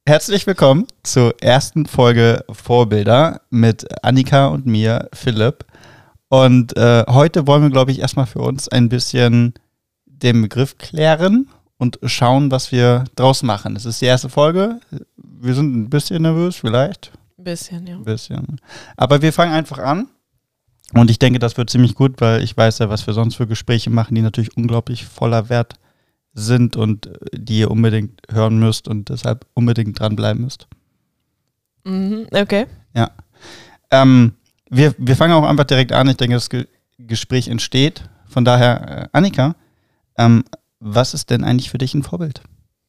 Herzlich willkommen zur ersten Folge Vorbilder mit Annika und mir, Philipp. Und heute wollen wir, glaube ich, erstmal für uns ein bisschen den Begriff klären und schauen, was wir draus machen. Es ist die erste Folge. Wir sind ein bisschen nervös, vielleicht. Ein bisschen, ja. Ein bisschen. Aber wir fangen einfach an. Und ich denke, das wird ziemlich gut, weil ich weiß ja, was wir sonst für Gespräche machen, die natürlich unglaublich voller Wert sind und die ihr unbedingt hören müsst und deshalb unbedingt dranbleiben müsst. Okay. Ja. Wir fangen auch einfach direkt an. Ich denke, das Gespräch entsteht. Von daher, Annika, was ist denn eigentlich für dich ein Vorbild?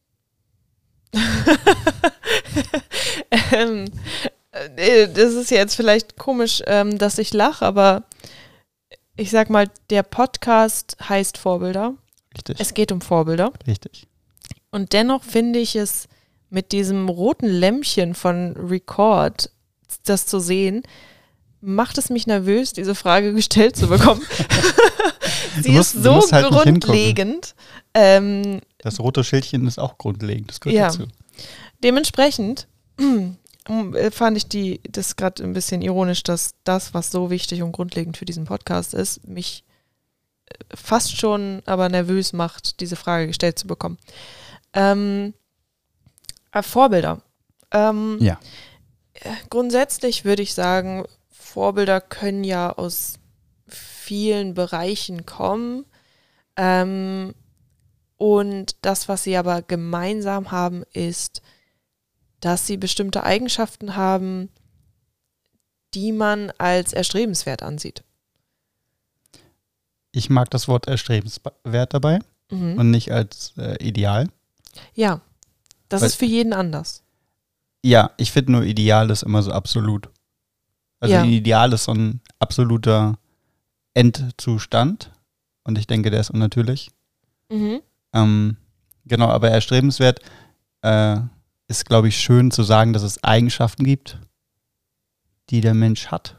Das ist jetzt vielleicht komisch, dass ich lache, aber ich sag mal, der Podcast heißt Vorbilder. Richtig. Es geht um Vorbilder. Richtig. Und dennoch finde ich es mit diesem roten Lämpchen von Record, das zu sehen, macht es mich nervös, diese Frage gestellt zu bekommen. Sie ist so halt grundlegend. Das rote Schildchen ist auch grundlegend, das gehört dazu. Dementsprechend fand ich das gerade ein bisschen ironisch, dass das, was so wichtig und grundlegend für diesen Podcast ist, mich fast schon aber nervös macht, diese Frage gestellt zu bekommen. Vorbilder. Ja. Grundsätzlich würde ich sagen, Vorbilder können ja aus vielen Bereichen kommen. Und das, was sie aber gemeinsam haben, ist, dass sie bestimmte Eigenschaften haben, die man als erstrebenswert ansieht. Ich mag das Wort erstrebenswert dabei und nicht als Ideal. Ja, das ist für jeden anders. Ja, ich finde nur Ideal ist immer so absolut. Also ein Ideal ist so ein absoluter Endzustand und ich denke, der ist unnatürlich. Genau, aber erstrebenswert ist, glaube ich, schön zu sagen, dass es Eigenschaften gibt, die der Mensch hat,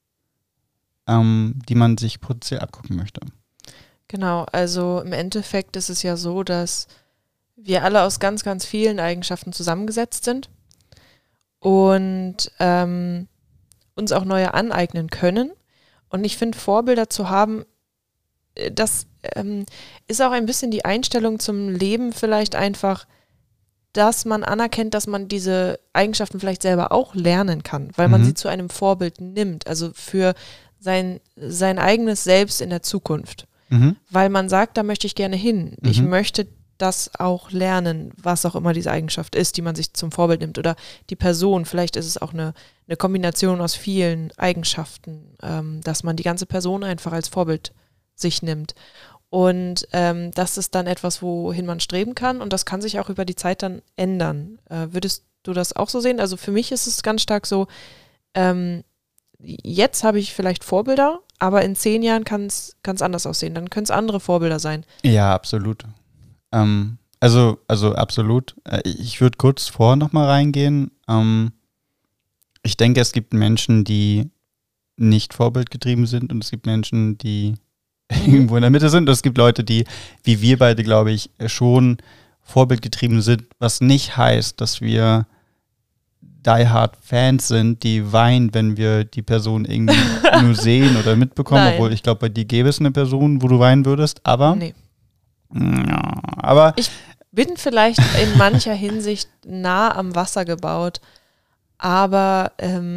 die man sich potenziell abgucken möchte. Genau, also im Endeffekt ist es ja so, dass wir alle aus ganz, ganz vielen Eigenschaften zusammengesetzt sind und uns auch neue aneignen können. Und ich finde, Vorbilder zu haben, das ist auch ein bisschen die Einstellung zum Leben vielleicht einfach, dass man anerkennt, dass man diese Eigenschaften vielleicht selber auch lernen kann, weil man sie zu einem Vorbild nimmt, also für sein eigenes Selbst in der Zukunft. Weil man sagt, da möchte ich gerne hin. Ich möchte das auch lernen, was auch immer diese Eigenschaft ist, die man sich zum Vorbild nimmt. Oder die Person, vielleicht ist es auch eine Kombination aus vielen Eigenschaften, dass man die ganze Person einfach als Vorbild sich nimmt. Und das ist dann etwas, wohin man streben kann und das kann sich auch über die Zeit dann ändern. Würdest du das auch so sehen? Also für mich ist es ganz stark so, jetzt habe ich vielleicht Vorbilder, aber in 10 Jahren kann es ganz anders aussehen. Dann können es andere Vorbilder sein. Ja, absolut. Also absolut. Ich würde kurz vorher nochmal reingehen. Ich denke, es gibt Menschen, die nicht vorbildgetrieben sind und es gibt Menschen, die irgendwo in der Mitte sind. Und es gibt Leute, die, wie wir beide, glaube ich, schon vorbildgetrieben sind, was nicht heißt, dass wir Die-Hard-Fans sind, die weinen, wenn wir die Person irgendwie nur sehen oder mitbekommen, obwohl ich glaube, bei dir gäbe es eine Person, wo du weinen würdest, aber Nee. Ja, aber ich bin vielleicht in mancher Hinsicht nah am Wasser gebaut, aber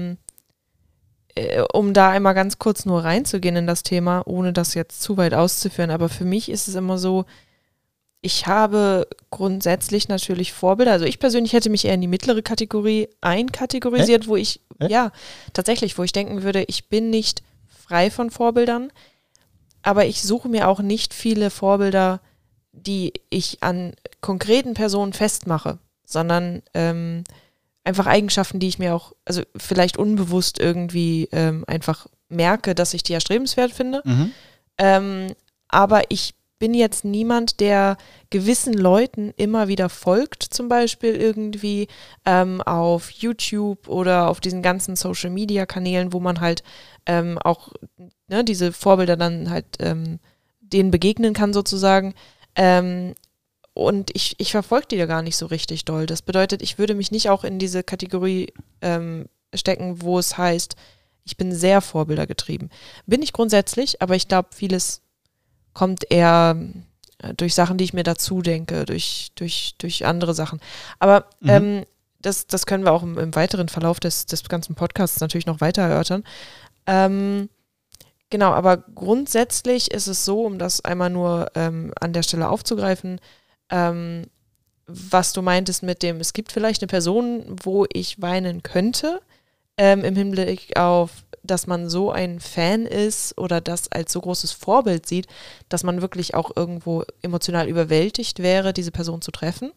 um da einmal ganz kurz nur reinzugehen in das Thema, ohne das jetzt zu weit auszuführen, aber für mich ist es immer so, ich habe grundsätzlich natürlich Vorbilder, also ich persönlich hätte mich eher in die mittlere Kategorie einkategorisiert, wo ich, tatsächlich, wo ich denken würde, ich bin nicht frei von Vorbildern, aber ich suche mir auch nicht viele Vorbilder, die ich an konkreten Personen festmache, sondern einfach Eigenschaften, die ich mir auch, also vielleicht unbewusst irgendwie einfach merke, dass ich die erstrebenswert finde. Aber ich bin jetzt niemand, der gewissen Leuten immer wieder folgt, zum Beispiel irgendwie auf YouTube oder auf diesen ganzen Social-Media-Kanälen, wo man halt auch diese Vorbilder dann halt denen begegnen kann sozusagen. und ich verfolge die ja gar nicht so richtig doll. Das bedeutet, ich würde mich nicht auch in diese Kategorie stecken, wo es heißt, ich bin sehr vorbildergetrieben. Bin ich grundsätzlich, aber ich glaube, vieles kommt eher durch Sachen, die ich mir dazu denke, durch andere Sachen. Aber das können wir auch im weiteren Verlauf des ganzen Podcasts natürlich noch weiter erörtern. Genau, aber grundsätzlich ist es so, um das einmal nur an der Stelle aufzugreifen, was du meintest mit dem, es gibt vielleicht eine Person, wo ich weinen könnte, im Hinblick auf, dass man so ein Fan ist oder das als so großes Vorbild sieht, dass man wirklich auch irgendwo emotional überwältigt wäre, diese Person zu treffen.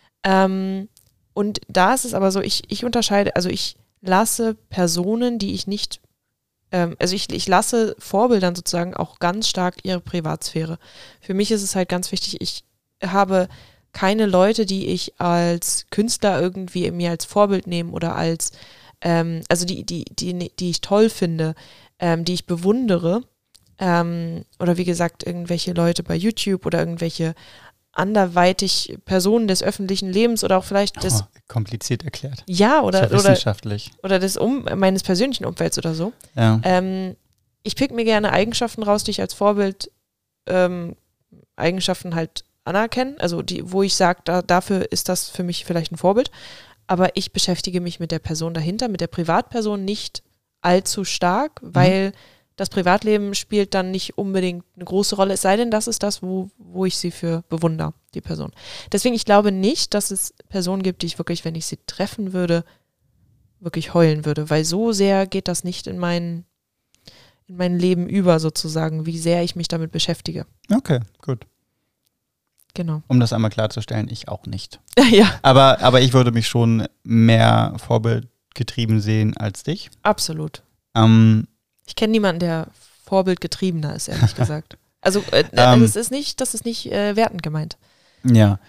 Und da ist es aber so, ich unterscheide, also ich lasse Personen, die ich nicht, also ich lasse Vorbildern sozusagen auch ganz stark ihre Privatsphäre. Für mich ist es halt ganz wichtig, ich habe keine Leute, die ich als Künstler irgendwie mir als Vorbild nehme oder als also die ich toll finde, die ich bewundere, oder wie gesagt, irgendwelche Leute bei YouTube oder irgendwelche anderweitig Personen des öffentlichen Lebens oder auch vielleicht des... kompliziert erklärt. Ja, oder wissenschaftlich. Oder meines persönlichen Umfelds oder so. Ja. Ich pick mir gerne Eigenschaften raus, die ich als Vorbild Eigenschaften halt anerkenne, also wo ich sage, dafür ist das für mich vielleicht ein Vorbild. Aber ich beschäftige mich mit der Person dahinter, mit der Privatperson nicht allzu stark, weil das Privatleben spielt dann nicht unbedingt eine große Rolle, es sei denn, das ist das, wo ich sie für bewundere, die Person. Deswegen, ich glaube nicht, dass es Personen gibt, die ich wirklich, wenn ich sie treffen würde, wirklich heulen würde, weil so sehr geht das nicht in mein Leben über sozusagen, wie sehr ich mich damit beschäftige. Okay, gut. Genau. Um das einmal klarzustellen, ich auch nicht. Ja. Aber ich würde mich schon mehr vorbildgetrieben sehen als dich. Absolut. Ich kenne niemanden, der vorbildgetriebener ist, ehrlich gesagt. Also das ist nicht wertend gemeint. Ja.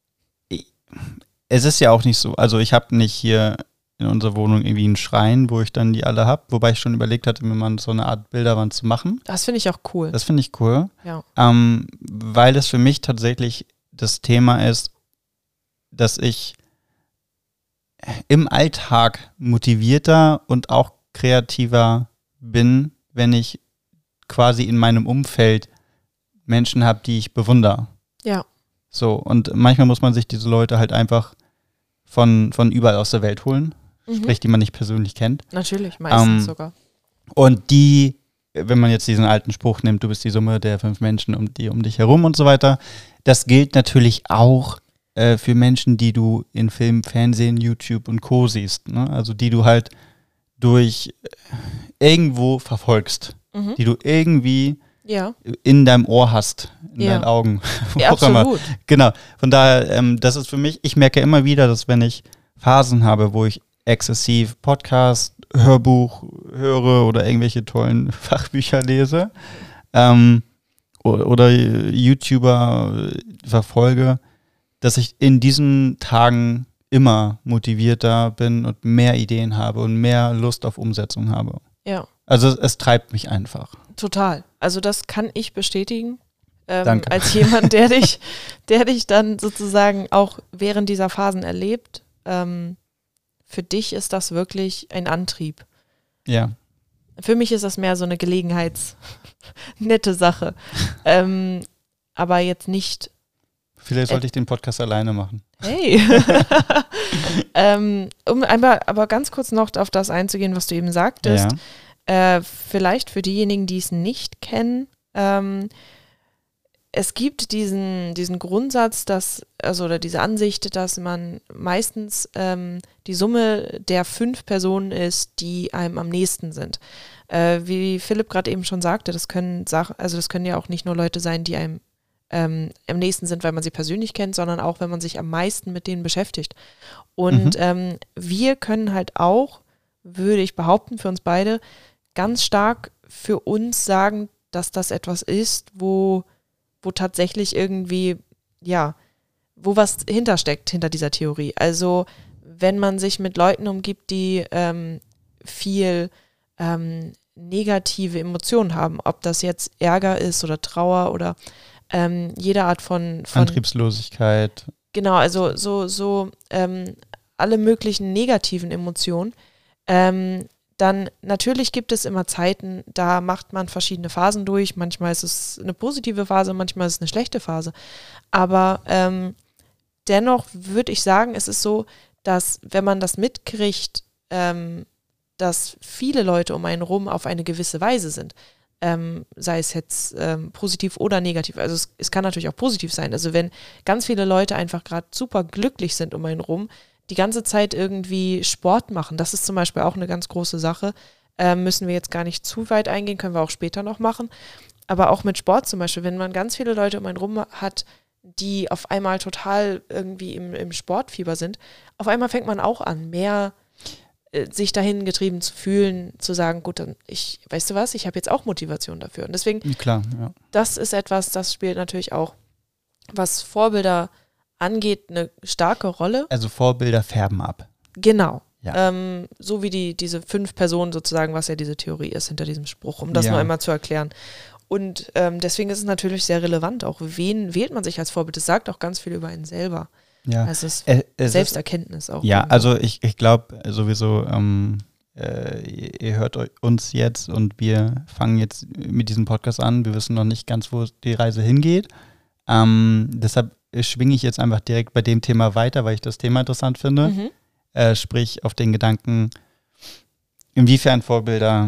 Es ist ja auch nicht so, also ich habe nicht hier in unserer Wohnung irgendwie einen Schrein, wo ich dann die alle habe, wobei ich schon überlegt hatte, mir mal so eine Art Bilderwand zu machen. Das finde ich auch cool. Das finde ich cool. Ja. Weil das für mich tatsächlich das Thema ist, dass ich im Alltag motivierter und auch kreativer bin, wenn ich quasi in meinem Umfeld Menschen habe, die ich bewundere. Ja. So, und manchmal muss man sich diese Leute halt einfach von überall aus der Welt holen, sprich, die man nicht persönlich kennt. Natürlich, meistens sogar. Und die, wenn man jetzt diesen alten Spruch nimmt, du bist die Summe der 5 Menschen um dich herum und so weiter, das gilt natürlich auch für Menschen, die du in Film, Fernsehen, YouTube und Co. siehst. Ne? Also die du halt durch irgendwo verfolgst, die du irgendwie in deinem Ohr hast, in deinen Augen. Ja, absolut. Genau, von daher, das ist für mich, ich merke immer wieder, dass wenn ich Phasen habe, wo ich exzessiv Podcast, Hörbuch höre oder irgendwelche tollen Fachbücher lese oder YouTuber verfolge, dass ich in diesen Tagen immer motivierter bin und mehr Ideen habe und mehr Lust auf Umsetzung habe. Ja. Also es treibt mich einfach. Total. Also das kann ich bestätigen. Danke. Als jemand, der dich dann sozusagen auch während dieser Phasen erlebt. Für dich ist das wirklich ein Antrieb. Ja. Für mich ist das mehr so eine nette Sache. Aber jetzt nicht. Vielleicht sollte ich den Podcast alleine machen. Hey. Um einmal aber ganz kurz noch auf das einzugehen, was du eben sagtest. Ja. Vielleicht für diejenigen, die es nicht kennen, es gibt diesen Grundsatz, oder diese Ansicht, dass man meistens die Summe der 5 Personen ist, die einem am nächsten sind. Wie Philipp gerade eben schon sagte, das können ja auch nicht nur Leute sein, die einem am nächsten sind, weil man sie persönlich kennt, sondern auch, wenn man sich am meisten mit denen beschäftigt. Und wir können halt auch, würde ich behaupten, für uns beide ganz stark für uns sagen, dass das etwas ist, wo tatsächlich irgendwie, wo was hintersteckt hinter dieser Theorie. Also wenn man sich mit Leuten umgibt, die viel negative Emotionen haben, ob das jetzt Ärger ist oder Trauer oder jede Art von Antriebslosigkeit. Genau, also so alle möglichen negativen Emotionen. Dann natürlich gibt es immer Zeiten, da macht man verschiedene Phasen durch. Manchmal ist es eine positive Phase, manchmal ist es eine schlechte Phase. Aber dennoch würde ich sagen, es ist so, dass wenn man das mitkriegt, dass viele Leute um einen rum auf eine gewisse Weise sind, sei es jetzt positiv oder negativ. Also es kann natürlich auch positiv sein. Also wenn ganz viele Leute einfach gerade super glücklich sind um einen rum, die ganze Zeit irgendwie Sport machen, das ist zum Beispiel auch eine ganz große Sache. Müssen wir jetzt gar nicht zu weit eingehen, können wir auch später noch machen. Aber auch mit Sport zum Beispiel, wenn man ganz viele Leute um einen rum hat, die auf einmal total irgendwie im Sportfieber sind, auf einmal fängt man auch an, mehr sich dahin getrieben zu fühlen, zu sagen, gut, dann weißt du was, ich habe jetzt auch Motivation dafür. Und deswegen, klar, ja. Das ist etwas, das spielt natürlich auch, was Vorbilder angeht, eine starke Rolle. Also Vorbilder färben ab. Genau. Ja. So wie diese 5 Personen sozusagen, was ja diese Theorie ist hinter diesem Spruch, um das nur einmal zu erklären. Und deswegen ist es natürlich sehr relevant, auch wen wählt man sich als Vorbild. Das sagt auch ganz viel über einen selber. Ja. Also es ist Selbsterkenntnis auch. Ja, also ich glaube sowieso, ihr hört uns jetzt und wir fangen jetzt mit diesem Podcast an. Wir wissen noch nicht ganz, wo die Reise hingeht. Deshalb schwinge ich jetzt einfach direkt bei dem Thema weiter, weil ich das Thema interessant finde. Sprich auf den Gedanken, inwiefern Vorbilder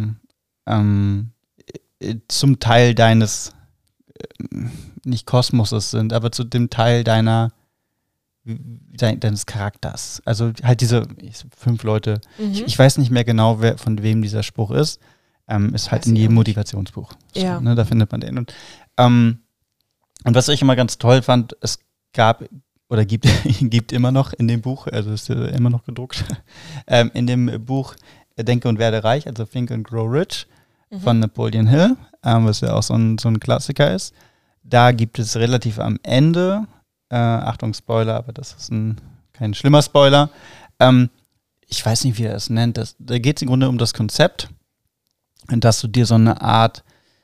zum Teil deines, nicht Kosmoses sind, aber zu dem Teil deines Charakters. Also halt diese 5 Leute. Ich weiß nicht mehr genau, von wem dieser Spruch ist. Ist halt in jedem Motivationsbuch. So, ja. Ne, da findet man den. Und was ich immer ganz toll fand, es gab oder gibt immer noch in dem Buch, also ist ja immer noch gedruckt, in dem Buch Denke und werde reich, also Think and Grow Rich von Napoleon Hill, was ja auch so ein Klassiker ist. Da gibt es relativ am Ende, Achtung Spoiler, aber das ist kein schlimmer Spoiler, ich weiß nicht, wie er es nennt, da geht es im Grunde um das Konzept, dass du dir so eine Art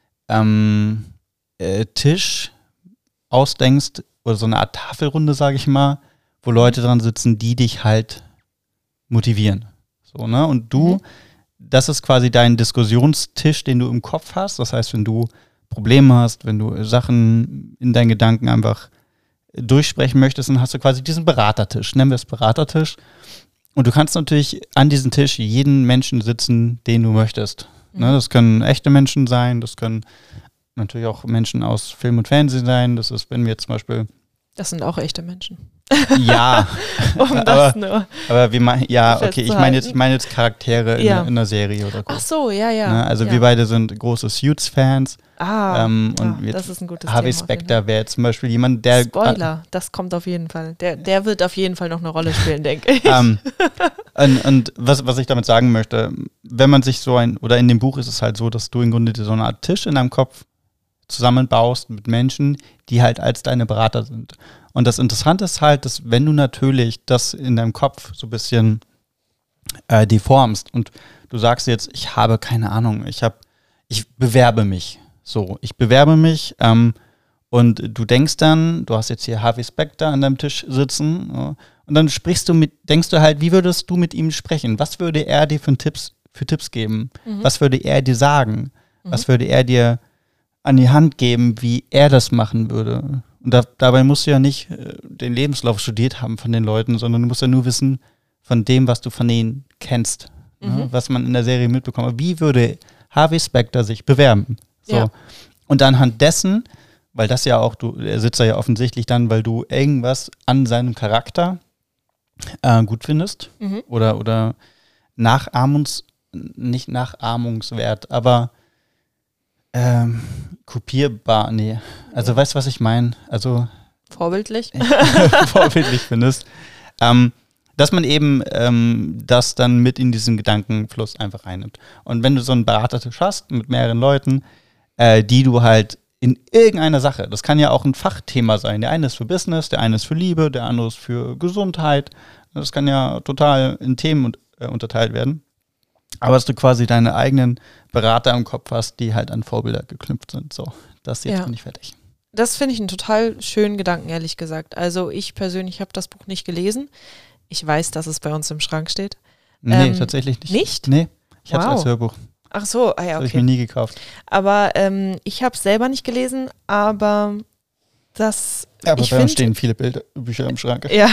Tisch ausdenkst, oder so eine Art Tafelrunde, sage ich mal, wo Leute dran sitzen, die dich halt motivieren. So, ne? Und du, das ist quasi dein Diskussionstisch, den du im Kopf hast. Das heißt, wenn du Probleme hast, wenn du Sachen in deinen Gedanken einfach durchsprechen möchtest, dann hast du quasi diesen Beratertisch. Nennen wir es Beratertisch. Und du kannst natürlich an diesem Tisch jeden Menschen sitzen, den du möchtest. Ne? Das können echte Menschen sein, das können natürlich auch Menschen aus Film und Fernsehen sein. Das ist, wenn wir zum Beispiel. Das sind auch echte Menschen. Ja. aber wir meinen, okay, ich meine jetzt Charaktere in einer Serie oder so. Ach so, ja. Ne? Also wir beide sind große Suits-Fans. Das ist ein gutes Thema. Harvey Specter wäre zum Beispiel jemand, der. Spoiler, das kommt auf jeden Fall. Der wird auf jeden Fall noch eine Rolle spielen, denke ich. Und was ich damit sagen möchte, wenn man sich oder in dem Buch ist es halt so, dass du im Grunde so eine Art Tisch in deinem Kopf zusammenbaust mit Menschen, die halt als deine Berater sind. Und das Interessante ist halt, dass wenn du natürlich das in deinem Kopf so ein bisschen deformst und du sagst jetzt, ich habe keine Ahnung, ich bewerbe mich. So, ich bewerbe mich und du denkst dann, du hast jetzt hier Harvey Specter an deinem Tisch sitzen und dann denkst du halt, wie würdest du mit ihm sprechen? Was würde er dir für Tipps geben? Was würde er dir sagen? Was würde er dir an die Hand geben, wie er das machen würde? Und dabei musst du ja nicht den Lebenslauf studiert haben von den Leuten, sondern du musst ja nur wissen von dem, was du von denen kennst, ne? Was man in der Serie mitbekommt. Wie würde Harvey Specter sich bewerben? So. Ja. Und anhand dessen, weil das ja auch, er sitzt da ja offensichtlich dann, weil du irgendwas an seinem Charakter gut findest oder nicht nachahmungswert, aber kopierbar, nee. Also weißt du, was ich meine? Also vorbildlich. Vorbildlich findest. Dass man eben das dann mit in diesen Gedankenfluss einfach reinnimmt. Und wenn du so einen Beratertisch hast mit mehreren Leuten, die du halt in irgendeiner Sache, das kann ja auch ein Fachthema sein. Der eine ist für Business, der eine ist für Liebe, der andere ist für Gesundheit. Das kann ja total in Themen unterteilt werden. Aber dass du quasi deine eigenen Berater im Kopf hast, die halt an Vorbilder geknüpft sind. So, das jetzt bin ich fertig. Das finde ich einen total schönen Gedanken, ehrlich gesagt. Also ich persönlich habe das Buch nicht gelesen. Ich weiß, dass es bei uns im Schrank steht. Nee, tatsächlich nicht. Nicht? Nee, ich habe es Wow. als Hörbuch. Ach so, Das ja, habe ich mir okay. nie gekauft. Aber ich habe es selber nicht gelesen, aber das... Aber ich bei uns find- stehen viele Bücher im Schrank. Ja,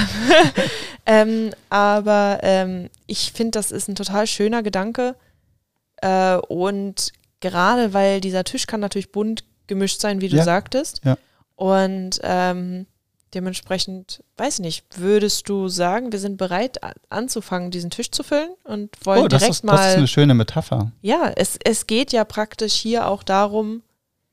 aber ich finde, das ist ein total schöner Gedanke und gerade weil dieser Tisch kann natürlich bunt gemischt sein, wie du Ja. sagtest. Ja. Und dementsprechend, weiß nicht, würdest du sagen, wir sind bereit anzufangen, diesen Tisch zu füllen und wollen Das direkt ist mal... eine schöne Metapher. Ja, es geht ja praktisch hier auch darum,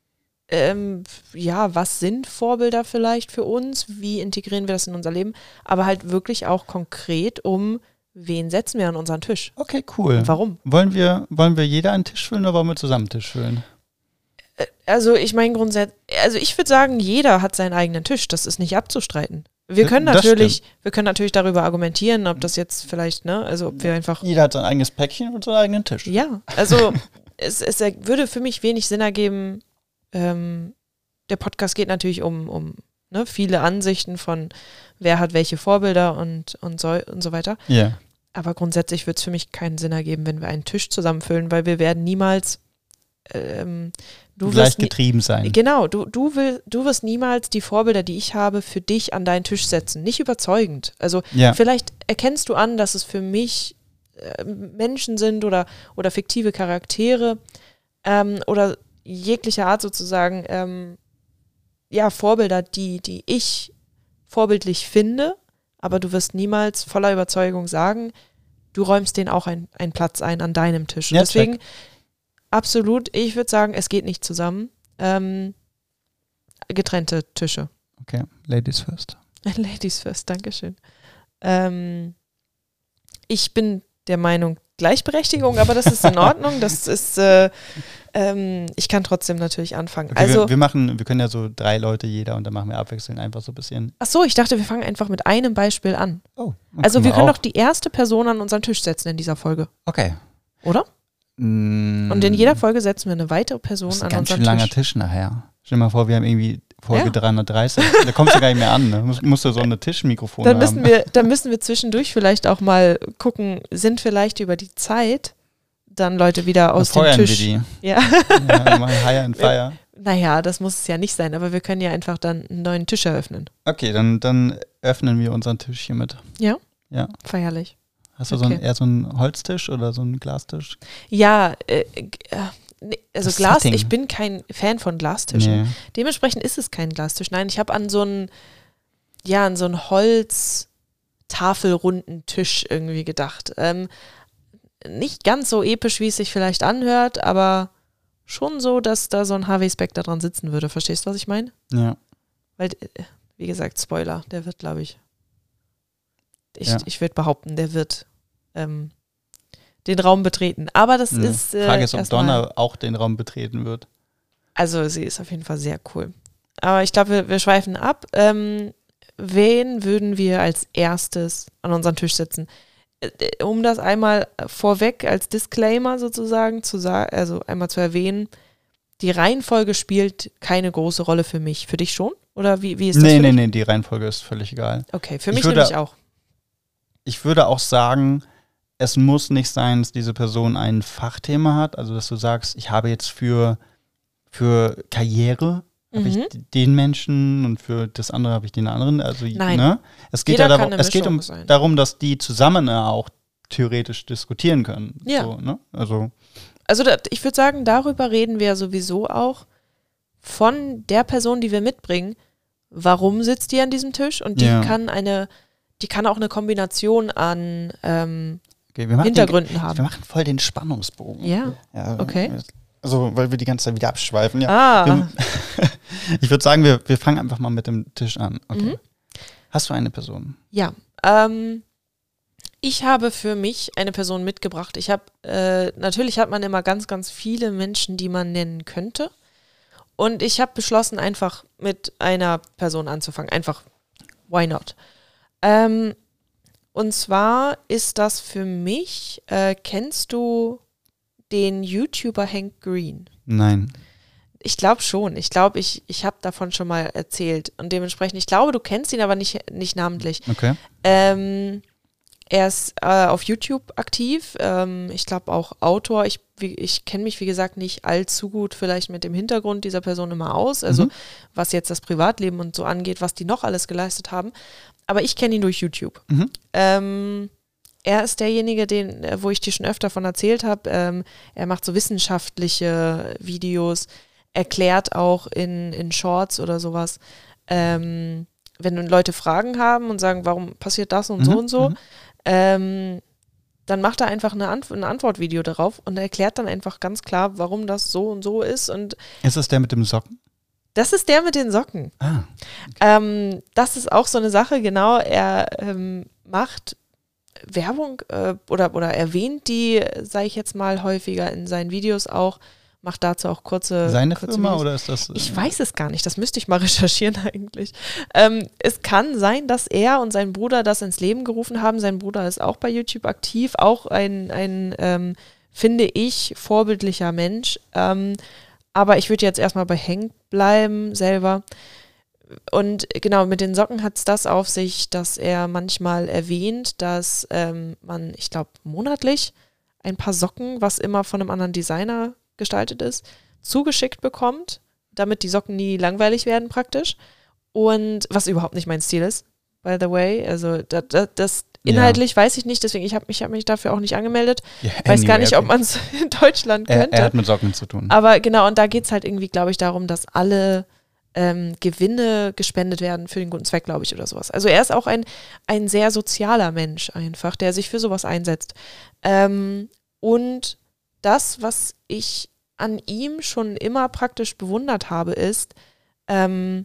was sind Vorbilder vielleicht für uns? Wie integrieren wir das in unser Leben? Aber halt wirklich auch konkret wen setzen wir an unseren Tisch? Okay, cool. Und warum? Wollen wir jeder einen Tisch füllen oder wollen wir zusammen einen Tisch füllen? Also ich meine ich würde sagen, jeder hat seinen eigenen Tisch. Das ist nicht abzustreiten. Wir können Das natürlich darüber argumentieren, ob das jetzt vielleicht, also ob wir einfach... Jeder hat sein eigenes Päckchen und seinen eigenen Tisch. Ja, also es würde für mich wenig Sinn ergeben. Der Podcast geht natürlich um viele Ansichten von, wer hat welche Vorbilder und so weiter. Ja. Aber grundsätzlich wird es für mich keinen Sinn ergeben, wenn wir einen Tisch zusammenfüllen, weil wir werden niemals Gleich getrieben sein. Genau, du wirst niemals die Vorbilder, die ich habe, für dich an deinen Tisch setzen. Nicht überzeugend. Also Ja. vielleicht erkennst du an, dass es für mich Menschen sind oder fiktive Charaktere oder jeglicher Art sozusagen, Vorbilder, die ich vorbildlich finde, aber du wirst niemals voller Überzeugung sagen, du räumst denen auch einen Platz ein an deinem Tisch. Und Ja, deswegen, check. absolut, ich würde sagen, es geht nicht zusammen. Getrennte Tische. Okay, Ladies first. Ladies first, Dankeschön. Ich bin der Meinung, Gleichberechtigung, aber das ist in Ordnung. Das ist, ich kann trotzdem natürlich anfangen. Okay, Also, wir können ja so 3 Leute jeder und dann machen wir abwechselnd einfach so ein bisschen. ach so, ich dachte, wir fangen einfach mit einem Beispiel an. Oh, Also wir können doch die erste Person an unseren Tisch setzen in dieser Folge, Okay. oder? Und in jeder Folge setzen wir eine weitere Person Das ist an ein ganz schön unseren langer Tisch. Tisch nachher. Stell dir mal vor, wir haben irgendwie Folge Ja. 330. Da kommst du gar nicht mehr an. Ne? Musst du so eine Tischmikrofon Dann haben. müssen wir zwischendurch vielleicht auch mal gucken, sind vielleicht über die Zeit dann Leute wieder aus dem Feuern Tisch. wir die. Ja. Ja, mal Hire and Fire. Naja, das muss es ja nicht sein, aber wir können ja einfach dann einen neuen Tisch eröffnen. Okay, dann öffnen wir unseren Tisch hiermit. Ja? Ja. Feierlich. Hast du Okay. eher so einen Holztisch oder so einen Glastisch? Ja, nee, also Das Glas, Setting. ich bin kein Fan von Glastischen. Nee. Dementsprechend ist es kein Glastisch. Nein, ich habe an so einen Holz-Tafelrunden Tisch irgendwie gedacht. Nicht ganz so episch, wie es sich vielleicht anhört, aber schon so, dass da so ein Harvey Specter dran sitzen würde. Verstehst du, was ich meine? Ja. Weil, wie gesagt, Spoiler, der wird, glaube ich, Ja. ich würde behaupten, der wird den Raum betreten. Aber das Ja. ist Frage ist, ob erstmal- Donna auch den Raum betreten wird. Also sie ist auf jeden Fall sehr cool. Aber ich glaube, wir schweifen ab. Wen würden wir als erstes an unseren Tisch setzen? Um das einmal vorweg als Disclaimer sozusagen also einmal zu erwähnen, die Reihenfolge spielt keine große Rolle für mich. Für dich schon? Oder wie ist das für dich? Nee, die Reihenfolge ist völlig egal. Okay, für Ich mich würde- nämlich auch. Ich würde auch sagen, es muss nicht sein, dass diese Person ein Fachthema hat. Also, dass du sagst, ich habe jetzt für Karriere habe ich den Menschen und für das andere habe ich den anderen. Also, Nein. Ne? Es geht Jeder ja kann darum, eine es geht Mischung sein. darum, dass die zusammen auch theoretisch diskutieren können. Ja. So, ne? Also, Ich würde sagen, darüber reden wir sowieso auch von der Person, die wir mitbringen. Warum sitzt die an diesem Tisch? Und die Ja. kann auch eine Kombination an okay, wir machen Hintergründen wir haben. machen voll den Spannungsbogen. Ja, Ja, okay. Also, weil wir die ganze Zeit wieder abschweifen. Ja. Ah, Ich würde sagen, wir fangen einfach mal mit dem Tisch an. Okay. Mhm. Hast du eine Person? ja. Ich habe für mich eine Person mitgebracht. Natürlich hat man immer ganz, ganz viele Menschen, die man nennen könnte. Und ich habe beschlossen, einfach mit einer Person anzufangen. Einfach, why not? Und zwar ist das für mich, kennst du den YouTuber Hank Green? Nein. Ich glaube schon. Ich glaube, ich habe davon schon mal erzählt. Und dementsprechend, ich glaube, du kennst ihn aber nicht namentlich. Okay. Er ist auf YouTube aktiv. Ich glaube auch Autor. Ich kenne mich, wie gesagt, nicht allzu gut vielleicht mit dem Hintergrund dieser Person immer aus. Also was jetzt das Privatleben und so angeht, was die noch alles geleistet haben. Aber ich kenne ihn durch YouTube. Er ist derjenige, wo ich dir schon öfter von erzählt habe. Er macht so wissenschaftliche Videos, erklärt auch in Shorts oder sowas. Wenn Leute Fragen haben und sagen, warum passiert das und so und so, dann macht er einfach ein Antwortvideo darauf und erklärt dann einfach ganz klar, warum das so und so ist. Und ist das der mit dem Socken? Das ist der mit den Socken. Okay. Das ist auch so eine Sache, genau. Er macht Werbung oder erwähnt die, sage ich jetzt mal, häufiger in seinen Videos auch, macht dazu auch kurze Firma Videos. Oder ist das? Ich weiß es gar nicht, das müsste ich mal recherchieren eigentlich. Es kann sein, dass er und sein Bruder das ins Leben gerufen haben. Sein Bruder ist auch bei YouTube aktiv, auch ein finde ich, vorbildlicher Mensch. Aber ich würde jetzt erstmal bei Hank bleiben selber. Und genau, mit den Socken hat es das auf sich, dass er manchmal erwähnt, dass man, ich glaube, monatlich ein paar Socken, was immer von einem anderen Designer gestaltet ist, zugeschickt bekommt, damit die Socken nie langweilig werden praktisch. Und was überhaupt nicht mein Stil ist, by the way. Also das inhaltlich weiß ich nicht, deswegen ich hab mich dafür auch nicht angemeldet. Weiß gar nicht, ob man es in Deutschland könnte. Er hat mit Socken zu tun. Aber genau, und da geht es halt irgendwie, glaube ich, darum, dass alle Gewinne gespendet werden für den guten Zweck, glaube ich, oder sowas. Also er ist auch ein sehr sozialer Mensch einfach, der sich für sowas einsetzt. Und das, was ich an ihm schon immer praktisch bewundert habe, ist, er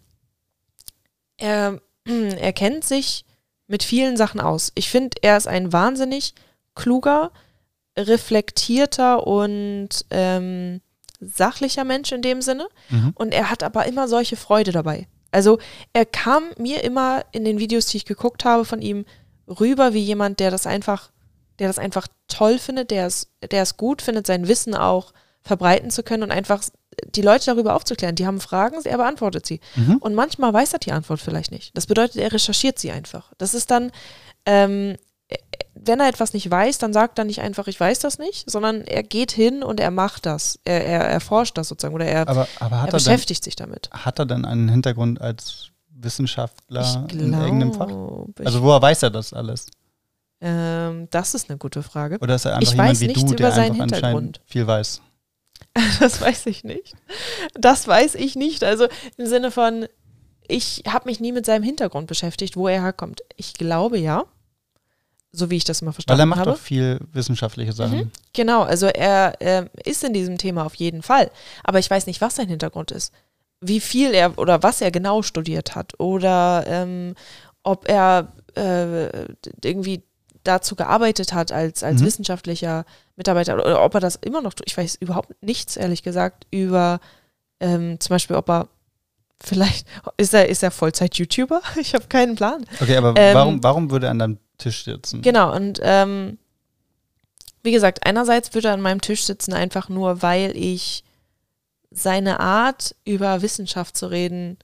kennt sich mit vielen Sachen aus. Ich finde, er ist ein wahnsinnig kluger, reflektierter und sachlicher Mensch in dem Sinne. Und er hat aber immer solche Freude dabei. Also er kam mir immer in den Videos, die ich geguckt habe, von ihm rüber wie jemand, der das einfach toll findet, der es gut findet, sein Wissen auch verbreiten zu können und einfach die Leute darüber aufzuklären. Die haben Fragen, er beantwortet sie. Und manchmal weiß er die Antwort vielleicht nicht. Das bedeutet, er recherchiert sie einfach. Das ist dann, wenn er etwas nicht weiß, dann sagt er nicht einfach, ich weiß das nicht, sondern er geht hin und er macht das. Er erforscht das sozusagen oder er beschäftigt sich damit. Hat er denn einen Hintergrund als Wissenschaftler in irgendeinem Fach? Also woher weiß er das alles? Das ist eine gute Frage. Oder ist er einfach jemand wie du, der einfach anscheinend viel weiß? Das weiß ich nicht. Das weiß ich nicht. Also im Sinne von, ich habe mich nie mit seinem Hintergrund beschäftigt, wo er herkommt. Ich glaube ja, so wie ich das immer verstanden habe. Weil er macht doch viel wissenschaftliche Sachen. Genau, also er ist in diesem Thema auf jeden Fall. Aber ich weiß nicht, was sein Hintergrund ist. Wie viel er oder was er genau studiert hat. Oder ob er irgendwie dazu gearbeitet hat als wissenschaftlicher Mitarbeiter oder ob er das immer noch tut. Ich weiß überhaupt nichts, ehrlich gesagt, über zum Beispiel, ob er vielleicht, ist er Vollzeit-YouTuber? Ich habe keinen Plan. Okay, aber warum würde er an deinem Tisch sitzen? Genau, und wie gesagt, einerseits würde er an meinem Tisch sitzen, einfach nur, weil ich seine Art, über Wissenschaft zu reden,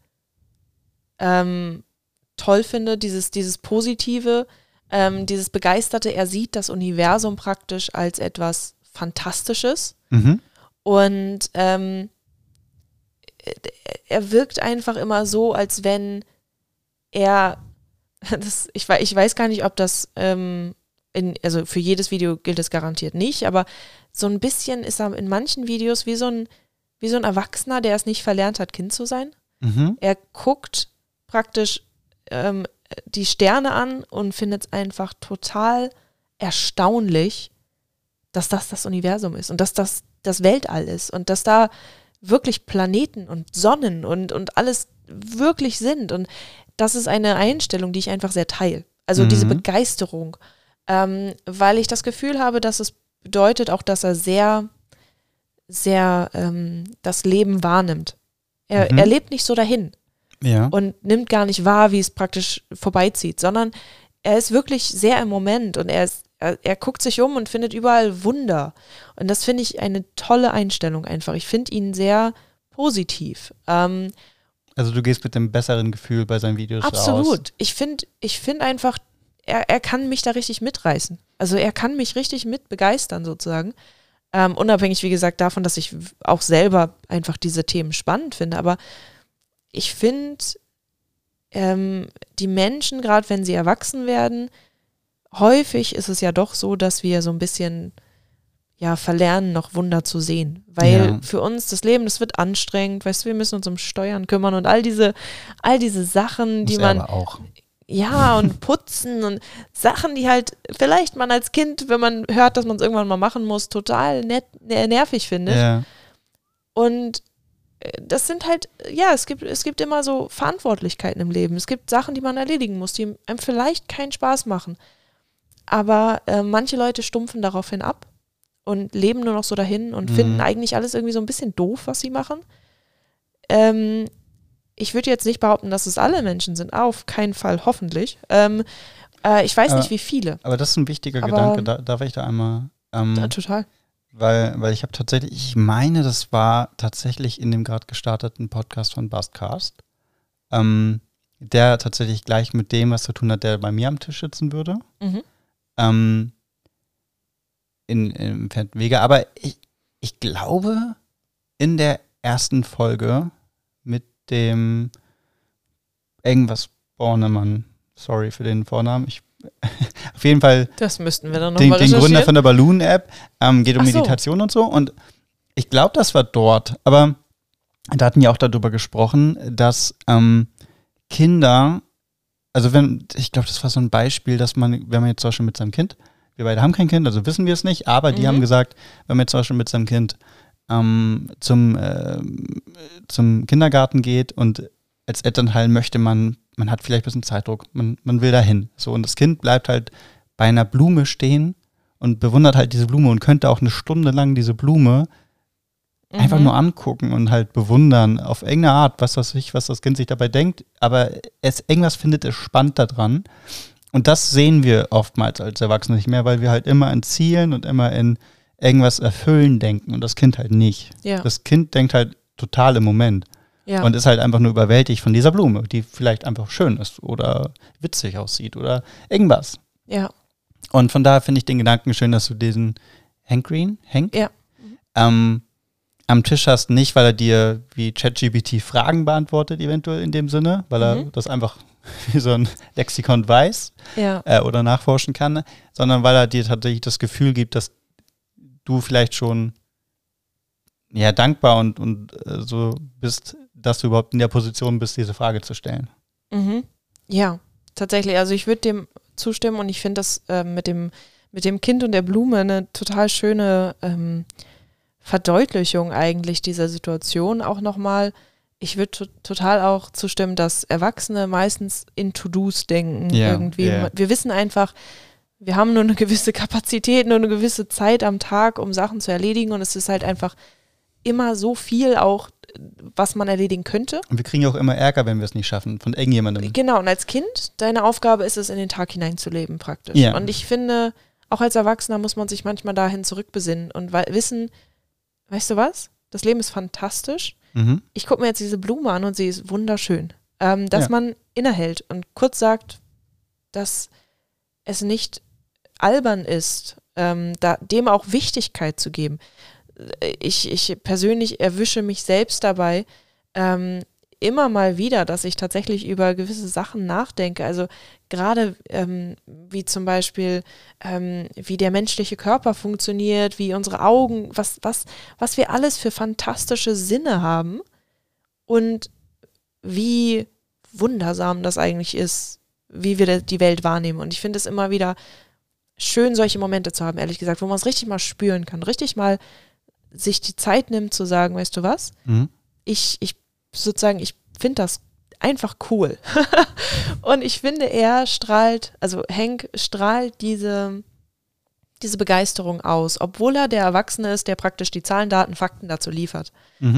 toll finde, dieses Positive, dieses Begeisterte. Er sieht das Universum praktisch als etwas Fantastisches und er wirkt einfach immer so, als wenn er, ich weiß gar nicht, ob das, also für jedes Video gilt es garantiert nicht, aber so ein bisschen ist er in manchen Videos wie so ein Erwachsener, der es nicht verlernt hat, Kind zu sein. Er guckt praktisch die Sterne an und findet es einfach total erstaunlich, dass das Universum ist und dass das Weltall ist und dass da wirklich Planeten und Sonnen und alles wirklich sind. Und das ist eine Einstellung, die ich einfach sehr teile. Also diese Begeisterung, weil ich das Gefühl habe, dass es bedeutet auch, dass er sehr, sehr das Leben wahrnimmt. Er lebt nicht so dahin. Ja. Und nimmt gar nicht wahr, wie es praktisch vorbeizieht, sondern er ist wirklich sehr im Moment und er guckt sich um und findet überall Wunder. Und das finde ich eine tolle Einstellung einfach. Ich finde ihn sehr positiv. Also du gehst mit einem besseren Gefühl bei seinen Videos raus. Absolut. Ich find einfach, er kann mich da richtig mitreißen. Also er kann mich richtig mit begeistern sozusagen. Unabhängig, wie gesagt, davon, dass ich auch selber einfach diese Themen spannend finde. Aber ich finde, die Menschen, gerade wenn sie erwachsen werden, häufig ist es ja doch so, dass wir so ein bisschen verlernen, noch Wunder zu sehen. Weil für uns das Leben, das wird anstrengend, weißt du, wir müssen uns um Steuern kümmern und all diese Sachen, die man. Aber auch. Ja, und putzen und Sachen, die halt vielleicht man als Kind, wenn man hört, dass man es irgendwann mal machen muss, total nervig findet. Ja. Und das sind halt, es gibt immer so Verantwortlichkeiten im Leben. Es gibt Sachen, die man erledigen muss, die einem vielleicht keinen Spaß machen. Aber manche Leute stumpfen daraufhin ab und leben nur noch so dahin und finden eigentlich alles irgendwie so ein bisschen doof, was sie machen. Ich würde jetzt nicht behaupten, dass es alle Menschen sind, auf keinen Fall, hoffentlich. Ich weiß nicht, wie viele. Aber das ist ein wichtiger Gedanke, darf ich da einmal? Total. Weil ich habe tatsächlich, ich meine, das war tatsächlich in dem gerade gestarteten Podcast von Bastcast, der tatsächlich gleich mit dem was zu tun hat, der bei mir am Tisch sitzen würde. Mhm. Im Wege. Aber ich glaube, in der ersten Folge mit dem irgendwas Bornemann, sorry für den Vornamen, auf jeden Fall das müssten wir dann noch mal den Gründer von der Balloon-App, geht um Meditation und so. Und ich glaube, das war dort. Aber da hatten ja auch darüber gesprochen, dass Kinder, also ich glaube, das war so ein Beispiel, dass wenn man jetzt zum Beispiel mit seinem Kind, wir beide haben kein Kind, also wissen wir es nicht, aber die haben gesagt, wenn man jetzt zum Beispiel mit seinem Kind zum Kindergarten geht und als Elternteil möchte man hat vielleicht ein bisschen Zeitdruck, man will dahin. So, und das Kind bleibt halt bei einer Blume stehen und bewundert halt diese Blume und könnte auch eine Stunde lang diese Blume einfach nur angucken und halt bewundern auf irgendeine Art, was das Kind sich dabei denkt, aber irgendwas findet es spannend daran. Und das sehen wir oftmals als Erwachsene nicht mehr, weil wir halt immer in Zielen und immer in irgendwas erfüllen denken und das Kind halt nicht. Ja. Das Kind denkt halt total im Moment und ist halt einfach nur überwältigt von dieser Blume, die vielleicht einfach schön ist oder witzig aussieht oder irgendwas. Ja. Und von daher finde ich den Gedanken schön, dass du diesen Hank Ja. am Tisch hast, nicht, weil er dir wie ChatGPT Fragen beantwortet, eventuell in dem Sinne, weil er das einfach wie so ein Lexikon weiß oder nachforschen kann, sondern weil er dir tatsächlich das Gefühl gibt, dass du vielleicht schon dankbar und so bist, dass du überhaupt in der Position bist, diese Frage zu stellen. Mhm. Ja, tatsächlich. Also ich würde dem zustimmen und ich finde das mit dem Kind und der Blume eine total schöne Verdeutlichung eigentlich dieser Situation auch nochmal. Ich würde total auch zustimmen, dass Erwachsene meistens in To-Dos denken irgendwie. Wir wissen einfach, wir haben nur eine gewisse Kapazität, nur eine gewisse Zeit am Tag, um Sachen zu erledigen und es ist halt einfach immer so viel auch, was man erledigen könnte. Und wir kriegen ja auch immer Ärger, wenn wir es nicht schaffen, von irgendjemandem. Genau, und als Kind, deine Aufgabe ist es, in den Tag hineinzuleben praktisch. Ja. Und ich finde, auch als Erwachsener muss man sich manchmal dahin zurückbesinnen und wissen, weißt du was? Das Leben ist fantastisch. Ich gucke mir jetzt diese Blume an und sie ist wunderschön. Dass man innehält und kurz sagt, dass es nicht albern ist, dem auch Wichtigkeit zu geben. Ich persönlich erwische mich selbst dabei immer mal wieder, dass ich tatsächlich über gewisse Sachen nachdenke. Also gerade wie zum Beispiel, wie der menschliche Körper funktioniert, wie unsere Augen, was wir alles für fantastische Sinne haben und wie wundersam das eigentlich ist, wie wir die Welt wahrnehmen. Und ich finde es immer wieder schön, solche Momente zu haben, ehrlich gesagt, wo man es richtig mal spüren kann, richtig mal sich die Zeit nimmt zu sagen, weißt du was, ich finde das einfach cool. Und ich finde, Hank strahlt diese Begeisterung aus, obwohl er der Erwachsene ist, der praktisch die Zahlen, Daten, Fakten dazu liefert.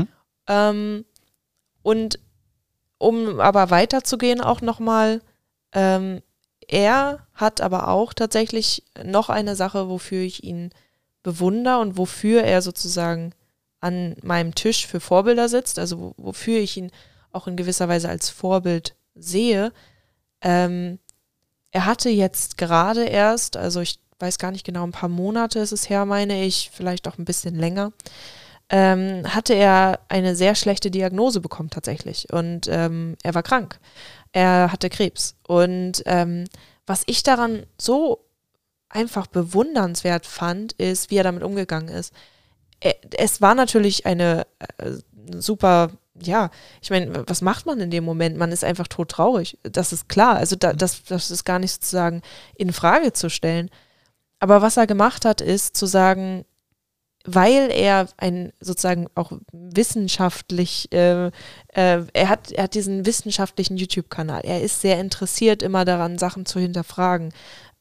Und um aber weiterzugehen auch nochmal, er hat aber auch tatsächlich noch eine Sache, wofür ich ihn bewundere und wofür er sozusagen an meinem Tisch für Vorbilder sitzt, also wofür ich ihn auch in gewisser Weise als Vorbild sehe. Er hatte jetzt gerade erst, also ich weiß gar nicht genau, ein paar Monate ist es her, meine ich, vielleicht auch ein bisschen länger, hatte er eine sehr schlechte Diagnose bekommen tatsächlich. Und er war krank. Er hatte Krebs. Und was ich daran so einfach bewundernswert fand, ist, wie er damit umgegangen ist. Es war natürlich eine super, ja, ich meine, was macht man in dem Moment? Man ist einfach todtraurig. Das ist klar. Also das ist gar nicht sozusagen in Frage zu stellen. Aber was er gemacht hat, ist zu sagen, weil er sozusagen auch wissenschaftlich, er hat diesen wissenschaftlichen YouTube-Kanal. Er ist sehr interessiert immer daran, Sachen zu hinterfragen.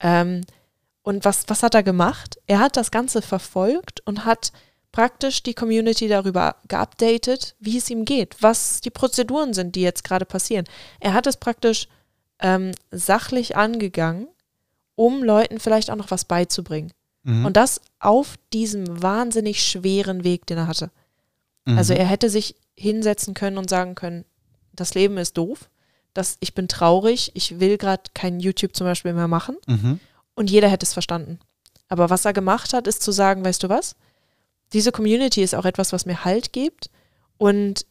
Und was hat er gemacht? Er hat das Ganze verfolgt und hat praktisch die Community darüber geupdatet, wie es ihm geht, was die Prozeduren sind, die jetzt gerade passieren. Er hat es praktisch sachlich angegangen, um Leuten vielleicht auch noch was beizubringen. Mhm. Und das auf diesem wahnsinnig schweren Weg, den er hatte. Mhm. Also er hätte sich hinsetzen können und sagen können, das Leben ist doof, ich bin traurig, ich will gerade kein YouTube zum Beispiel mehr machen. Mhm. Und jeder hätte es verstanden. Aber was er gemacht hat, ist zu sagen, weißt du was? Diese Community ist auch etwas, was mir Halt gibt. Und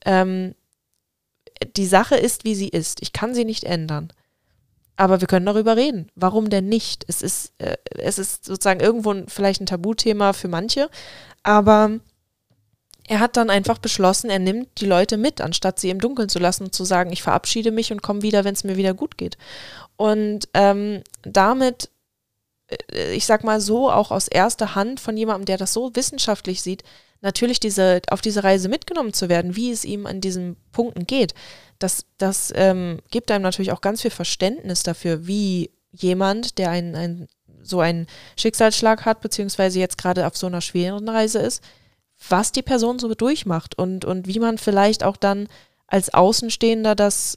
die Sache ist, wie sie ist. Ich kann sie nicht ändern. Aber wir können darüber reden. Warum denn nicht? Es ist sozusagen irgendwo vielleicht ein Tabuthema für manche. Aber er hat dann einfach beschlossen, er nimmt die Leute mit, anstatt sie im Dunkeln zu lassen und zu sagen, ich verabschiede mich und komme wieder, wenn es mir wieder gut geht. Und damit, ich sag mal so, auch aus erster Hand von jemandem, der das so wissenschaftlich sieht, natürlich auf diese Reise mitgenommen zu werden, wie es ihm an diesen Punkten geht. Das gibt einem natürlich auch ganz viel Verständnis dafür, wie jemand, der so einen Schicksalsschlag hat, beziehungsweise jetzt gerade auf so einer schweren Reise ist, was die Person so durchmacht und wie man vielleicht auch dann als Außenstehender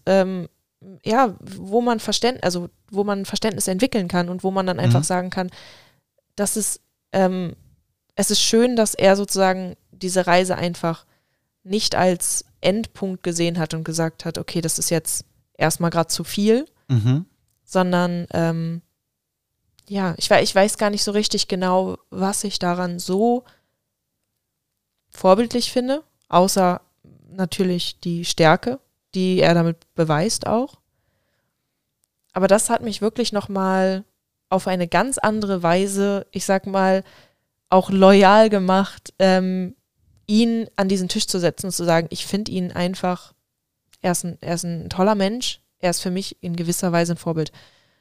wo man Verständnis entwickeln kann und wo man dann einfach sagen kann, es ist schön, dass er sozusagen diese Reise einfach nicht als Endpunkt gesehen hat und gesagt hat, okay, das ist jetzt erstmal gerade zu viel, sondern ich weiß gar nicht so richtig genau, was ich daran so vorbildlich finde, außer natürlich die Stärke, die er damit beweist auch. Aber das hat mich wirklich nochmal auf eine ganz andere Weise, ich sag mal, auch loyal gemacht, ihn an diesen Tisch zu setzen und zu sagen, ich finde ihn einfach, er ist ein toller Mensch, er ist für mich in gewisser Weise ein Vorbild.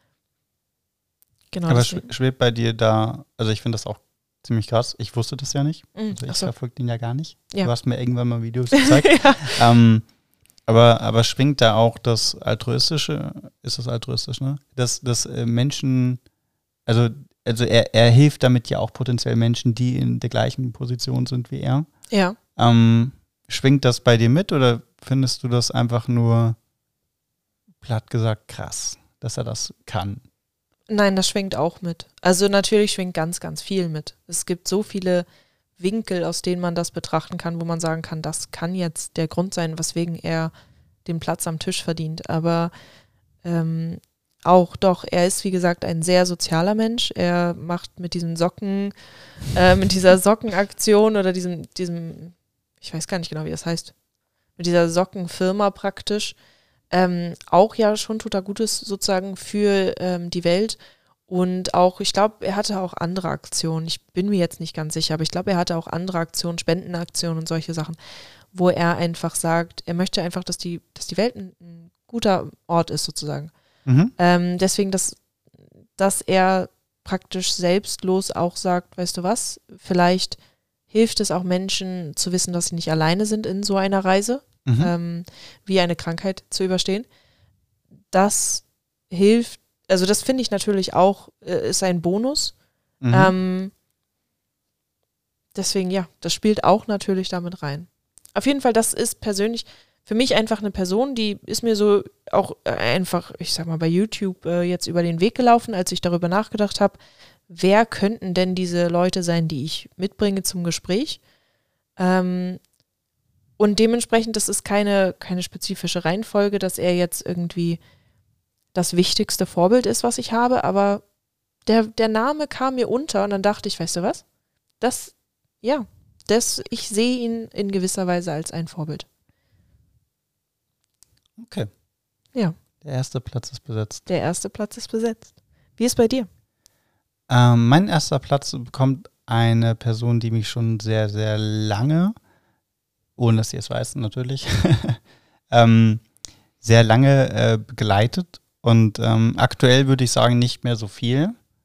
Genau. Aber schwebt bei dir da, also ich finde das auch ziemlich krass, ich wusste das ja nicht, also ich verfolge ihn ja gar nicht. Ja. Du hast mir irgendwann mal Videos gezeigt. Ja. Aber schwingt da auch das Altruistische, ist das altruistisch, ne? Dass Menschen, also er hilft damit ja auch potenziell Menschen, die in der gleichen Position sind wie er. Ja. Schwingt das bei dir mit oder findest du das einfach nur, platt gesagt, krass, dass er das kann? Nein, das schwingt auch mit. Also natürlich schwingt ganz, ganz viel mit. Es gibt so viele Winkel, aus denen man das betrachten kann, wo man sagen kann, das kann jetzt der Grund sein, weswegen er den Platz am Tisch verdient. Aber auch doch, er ist wie gesagt ein sehr sozialer Mensch. Er macht mit diesen Socken, mit dieser Sockenaktion oder diesem, ich weiß gar nicht genau, wie das heißt, mit dieser Sockenfirma praktisch, auch ja schon tut er Gutes sozusagen für die Welt. Und auch, ich glaube, er hatte auch andere Aktionen. Ich bin mir jetzt nicht ganz sicher, aber ich glaube, er hatte auch andere Aktionen, Spendenaktionen und solche Sachen, wo er einfach sagt, er möchte einfach, dass die Welt ein guter Ort ist sozusagen. Mhm. Deswegen, dass er praktisch selbstlos auch sagt, weißt du was, vielleicht hilft es auch Menschen zu wissen, dass sie nicht alleine sind in so einer Reise, wie eine Krankheit zu überstehen. Das hilft, also das finde ich natürlich auch, ist ein Bonus. Deswegen, ja, das spielt auch natürlich damit rein. Auf jeden Fall, das ist persönlich für mich einfach eine Person, die ist mir so auch einfach, ich sag mal, bei YouTube jetzt über den Weg gelaufen, als ich darüber nachgedacht habe, wer könnten denn diese Leute sein, die ich mitbringe zum Gespräch? Und dementsprechend, das ist keine spezifische Reihenfolge, dass er jetzt irgendwie das wichtigste Vorbild ist, was ich habe, aber der Name kam mir unter und dann dachte ich, weißt du was? Ich sehe ihn in gewisser Weise als ein Vorbild. Okay. Ja. Der erste Platz ist besetzt. Der erste Platz ist besetzt. Wie ist bei dir? Mein erster Platz bekommt eine Person, die mich schon sehr, sehr lange, ohne dass sie es weiß natürlich, sehr lange begleitet und aktuell würde ich sagen nicht mehr so viel.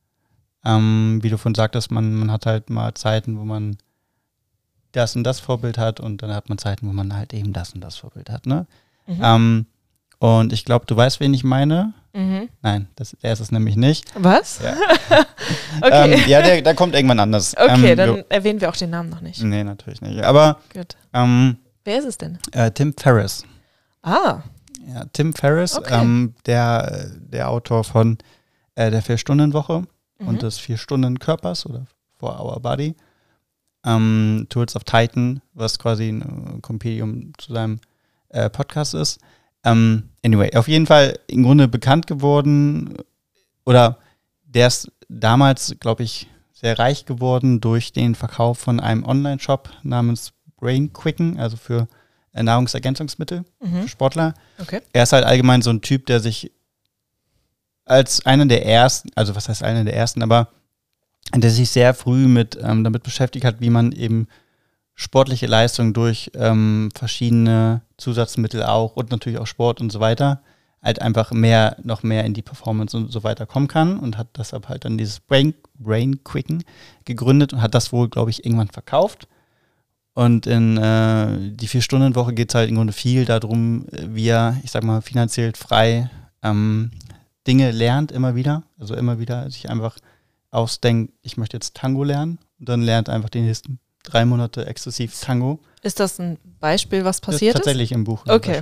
Wie du vorhin sagtest, man hat halt mal Zeiten, wo man das und das Vorbild hat und dann hat man Zeiten, wo man halt eben das und das Vorbild hat, ne? Mhm. Und ich glaube, du weißt, wen ich meine. Mhm. Nein, der ist es nämlich nicht. Was? Ja, Okay. der kommt irgendwann anders. Okay, dann erwähnen wir auch den Namen noch nicht. Nee, natürlich nicht. Aber Gut. Wer ist es denn? Tim Ferriss. Ah. Ja, Tim Ferriss, Okay. der Autor von der 4-Stunden-Woche Mhm. und des 4-Stunden-Körpers oder 4-Hour Body. Tools of Titan, was quasi ein Kompendium zu seinem Podcast ist. Anyway, auf jeden Fall im Grunde bekannt geworden oder der ist damals, glaube ich, sehr reich geworden durch den Verkauf von einem Online-Shop namens Brain Quicken, also für Nahrungsergänzungsmittel für Sportler. Okay. Er ist halt allgemein so ein Typ, der sich als einer der ersten, also was heißt einer der ersten, aber der sich sehr früh damit beschäftigt hat, wie man eben sportliche Leistung durch verschiedene Zusatzmittel auch und natürlich auch Sport und so weiter halt einfach noch mehr in die Performance und so weiter kommen kann und hat deshalb halt dann dieses Brain Quicken gegründet und hat das wohl, glaube ich, irgendwann verkauft. Und in die 4-Stunden-Woche geht es halt im Grunde viel darum, wie er, ich sag mal, finanziell frei Dinge lernt immer wieder. Also immer wieder sich einfach ausdenkt, ich möchte jetzt Tango lernen und dann lernt einfach die nächsten 3 Monate exzessiv Tango. Ist das ein Beispiel, was passiert ist? Tatsächlich im Buch. Okay.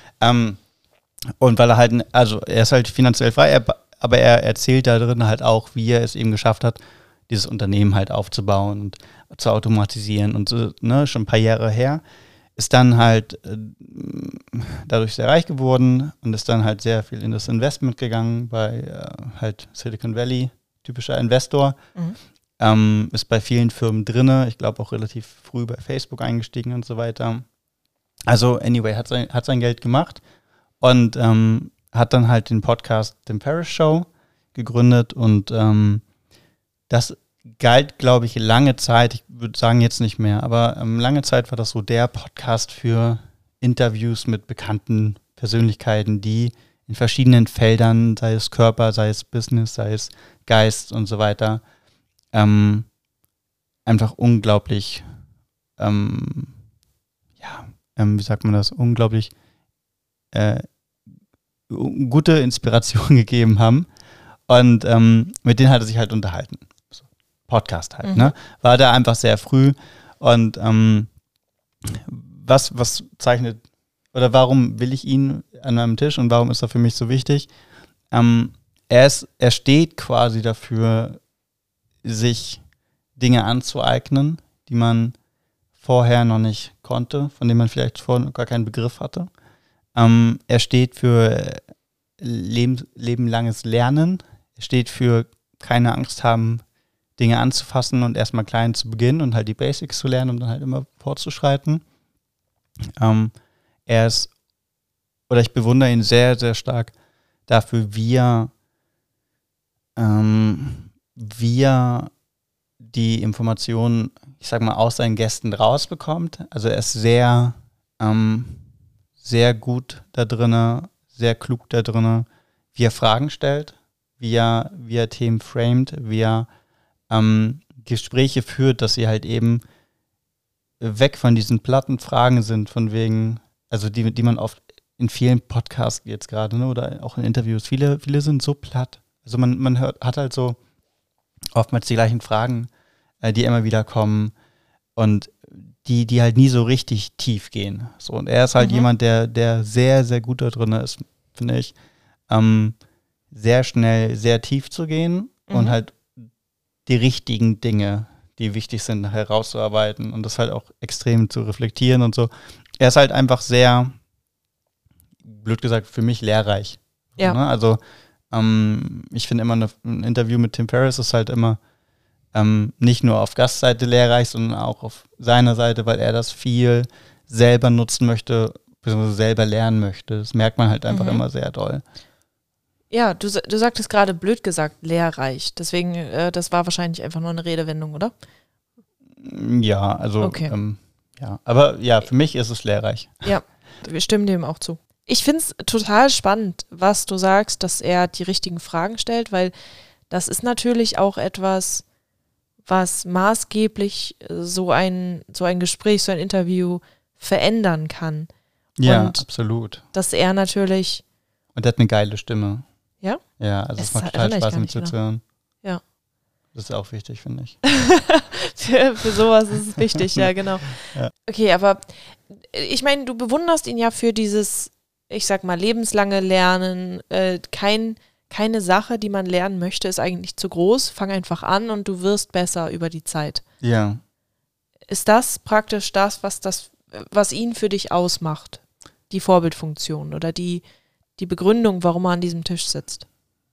Und weil er halt, also er ist halt finanziell frei, aber er erzählt da drin halt auch, wie er es eben geschafft hat, dieses Unternehmen halt aufzubauen und zu automatisieren und so, ne, schon ein paar Jahre her. Ist dann halt dadurch sehr reich geworden und ist dann halt sehr viel in das Investment gegangen bei halt Silicon Valley, typischer Investor. Ist bei vielen Firmen drinne, ich glaube auch relativ früh bei Facebook eingestiegen und so weiter. Also anyway, hat sein Geld gemacht und hat dann halt den Podcast Tim Ferriss Show gegründet und das galt, glaube ich, lange Zeit, ich würde sagen jetzt nicht mehr, aber lange Zeit war das so der Podcast für Interviews mit bekannten Persönlichkeiten, die in verschiedenen Feldern, sei es Körper, sei es Business, sei es Geist und so weiter, einfach unglaublich, wie sagt man das, unglaublich gute Inspiration gegeben haben. Und mit denen hat er sich halt unterhalten. So, Podcast halt, ne? War da einfach sehr früh. Und was zeichnet, oder warum will ich ihn an meinem Tisch und warum ist er für mich so wichtig? Er steht quasi dafür, sich Dinge anzueignen, die man vorher noch nicht konnte, von denen man vielleicht vorher gar keinen Begriff hatte. Er steht für lebenlanges Lernen. Er steht für keine Angst haben, Dinge anzufassen und erstmal klein zu beginnen und halt die Basics zu lernen, um dann halt immer fortzuschreiten. Ich bewundere ihn sehr, sehr stark dafür, wie er die Informationen, ich sag mal, aus seinen Gästen rausbekommt. Also er ist sehr, sehr gut da drinne, sehr klug da drinne, wie er Fragen stellt, wie er Themen framet, wie er Gespräche führt, dass sie halt eben weg von diesen platten Fragen sind, von wegen, also die man oft in vielen Podcasts jetzt gerade, ne, oder auch in Interviews, viele sind so platt. Also man hat halt so oftmals die gleichen Fragen, die immer wieder kommen und die halt nie so richtig tief gehen. So, und er ist halt jemand, der sehr, sehr gut da drin ist, finde ich, sehr schnell, sehr tief zu gehen und halt die richtigen Dinge die wichtig sind, herauszuarbeiten und das halt auch extrem zu reflektieren und so. Er ist halt einfach sehr, blöd gesagt, für mich lehrreich. Ja. Ne? Also ich finde immer ein Interview mit Tim Ferriss ist halt immer nicht nur auf Gastseite lehrreich, sondern auch auf seiner Seite, weil er das viel selber nutzen möchte, beziehungsweise selber lernen möchte. Das merkt man halt einfach immer sehr doll. Ja, du sagtest gerade blöd gesagt, lehrreich. Deswegen, das war wahrscheinlich einfach nur eine Redewendung, oder? Ja, also Okay. ja. Aber ja, für mich ist es lehrreich. Ja, wir stimmen dem auch zu. Ich finde es total spannend, was du sagst, dass er die richtigen Fragen stellt, weil das ist natürlich auch etwas, was maßgeblich so ein Gespräch, so ein Interview verändern kann. Ja, und absolut. Dass er natürlich... Und er hat eine geile Stimme. Ja? Ja, also es macht total Spaß, ihm zuzuhören. Ja. Das ist auch wichtig, finde ich. für sowas ist es wichtig, ja, genau. Ja. Okay, aber ich meine, du bewunderst ihn ja für dieses, ich sag mal, lebenslange Lernen. Keine Sache, die man lernen möchte, ist eigentlich zu groß. Fang einfach an und du wirst besser über die Zeit. Ja. Ist das praktisch das, was ihn für dich ausmacht? Die Vorbildfunktion oder die Begründung, warum er an diesem Tisch sitzt?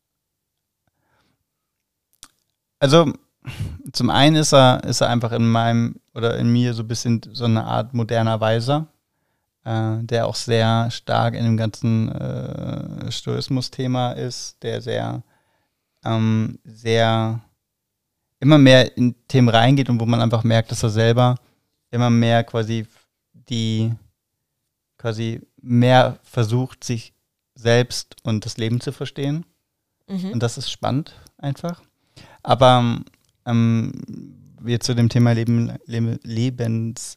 Also zum einen ist er einfach in mir so ein bisschen so eine Art moderner Weiser, der auch sehr stark in dem ganzen Stoismus-Thema ist, der sehr immer mehr in Themen reingeht und wo man einfach merkt, dass er selber immer mehr quasi mehr versucht, sich selbst und das Leben zu verstehen. Und das ist spannend einfach. Aber wir zu dem Thema lebenslanges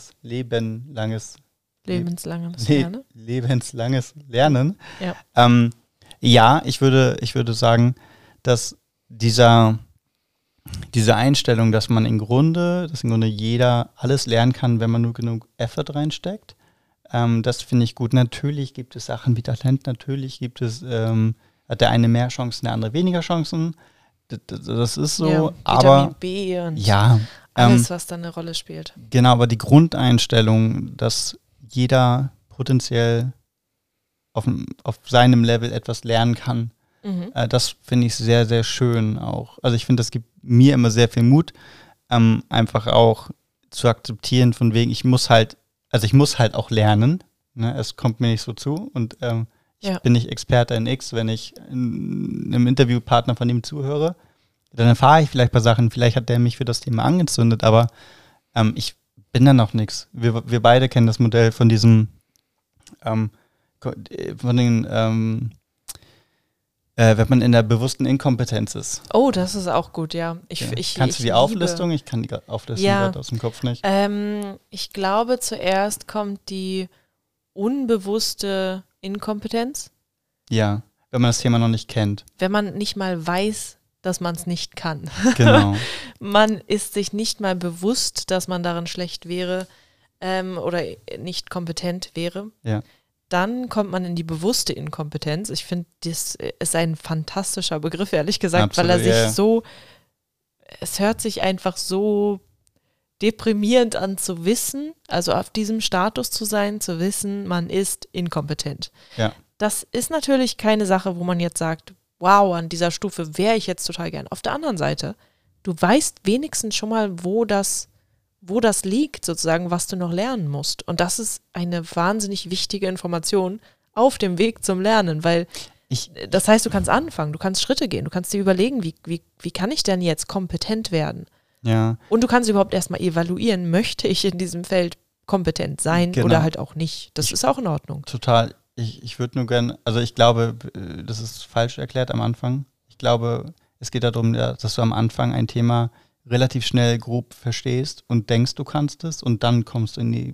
Lernen. Ja. Ja, ich würde sagen, dass diese Einstellung, dass im Grunde jeder alles lernen kann, wenn man nur genug Effort reinsteckt, das finde ich gut. Natürlich gibt es Sachen wie Talent, natürlich hat der eine mehr Chancen, der andere weniger Chancen. Das ist so, ja, aber Vitamin B und ja, alles, was da eine Rolle spielt. Genau, aber die Grundeinstellung, dass jeder potenziell auf seinem Level etwas lernen kann, das finde ich sehr, sehr schön auch. Also ich finde, das gibt mir immer sehr viel Mut, einfach auch zu akzeptieren von wegen, ich muss halt auch lernen. Ne? Es kommt mir nicht so zu und ich bin nicht Experte in X, wenn ich einem Interviewpartner von ihm zuhöre, dann erfahre ich vielleicht ein paar Sachen, vielleicht hat der mich für das Thema angezündet, aber ich bin da noch nichts. Wir beide kennen das Modell von diesem, wenn man in der bewussten Inkompetenz ist. Oh, das ist auch gut, ja. Kannst du die Auflistung? Ich kann die Auflistung gerade aus dem Kopf nicht. Ich glaube, zuerst kommt die unbewusste Inkompetenz. Ja, wenn man das Thema noch nicht kennt. Wenn man nicht mal weiß, dass man es nicht kann. Genau. Man ist sich nicht mal bewusst, dass man darin schlecht wäre oder nicht kompetent wäre. Ja. Dann kommt man in die bewusste Inkompetenz. Ich finde, das ist ein fantastischer Begriff, ehrlich gesagt, Absolut, weil er sich es hört sich einfach so deprimierend an zu wissen, also auf diesem Status zu sein, zu wissen, man ist inkompetent. Ja. Das ist natürlich keine Sache, wo man jetzt sagt, wow, an dieser Stufe wäre ich jetzt total gern. Auf der anderen Seite, du weißt wenigstens schon mal, wo das liegt, sozusagen, was du noch lernen musst. Und das ist eine wahnsinnig wichtige Information auf dem Weg zum Lernen, weil das heißt, du kannst anfangen, du kannst Schritte gehen, du kannst dir überlegen, wie kann ich denn jetzt kompetent werden? Ja. Und du kannst überhaupt erstmal evaluieren, möchte ich in diesem Feld kompetent sein oder halt auch nicht. Das ist auch in Ordnung. Total. Ich würde nur gerne, also ich glaube, das ist falsch erklärt am Anfang. Ich glaube, es geht darum, dass du am Anfang ein Thema relativ schnell grob verstehst und denkst, du kannst es und dann kommst du in die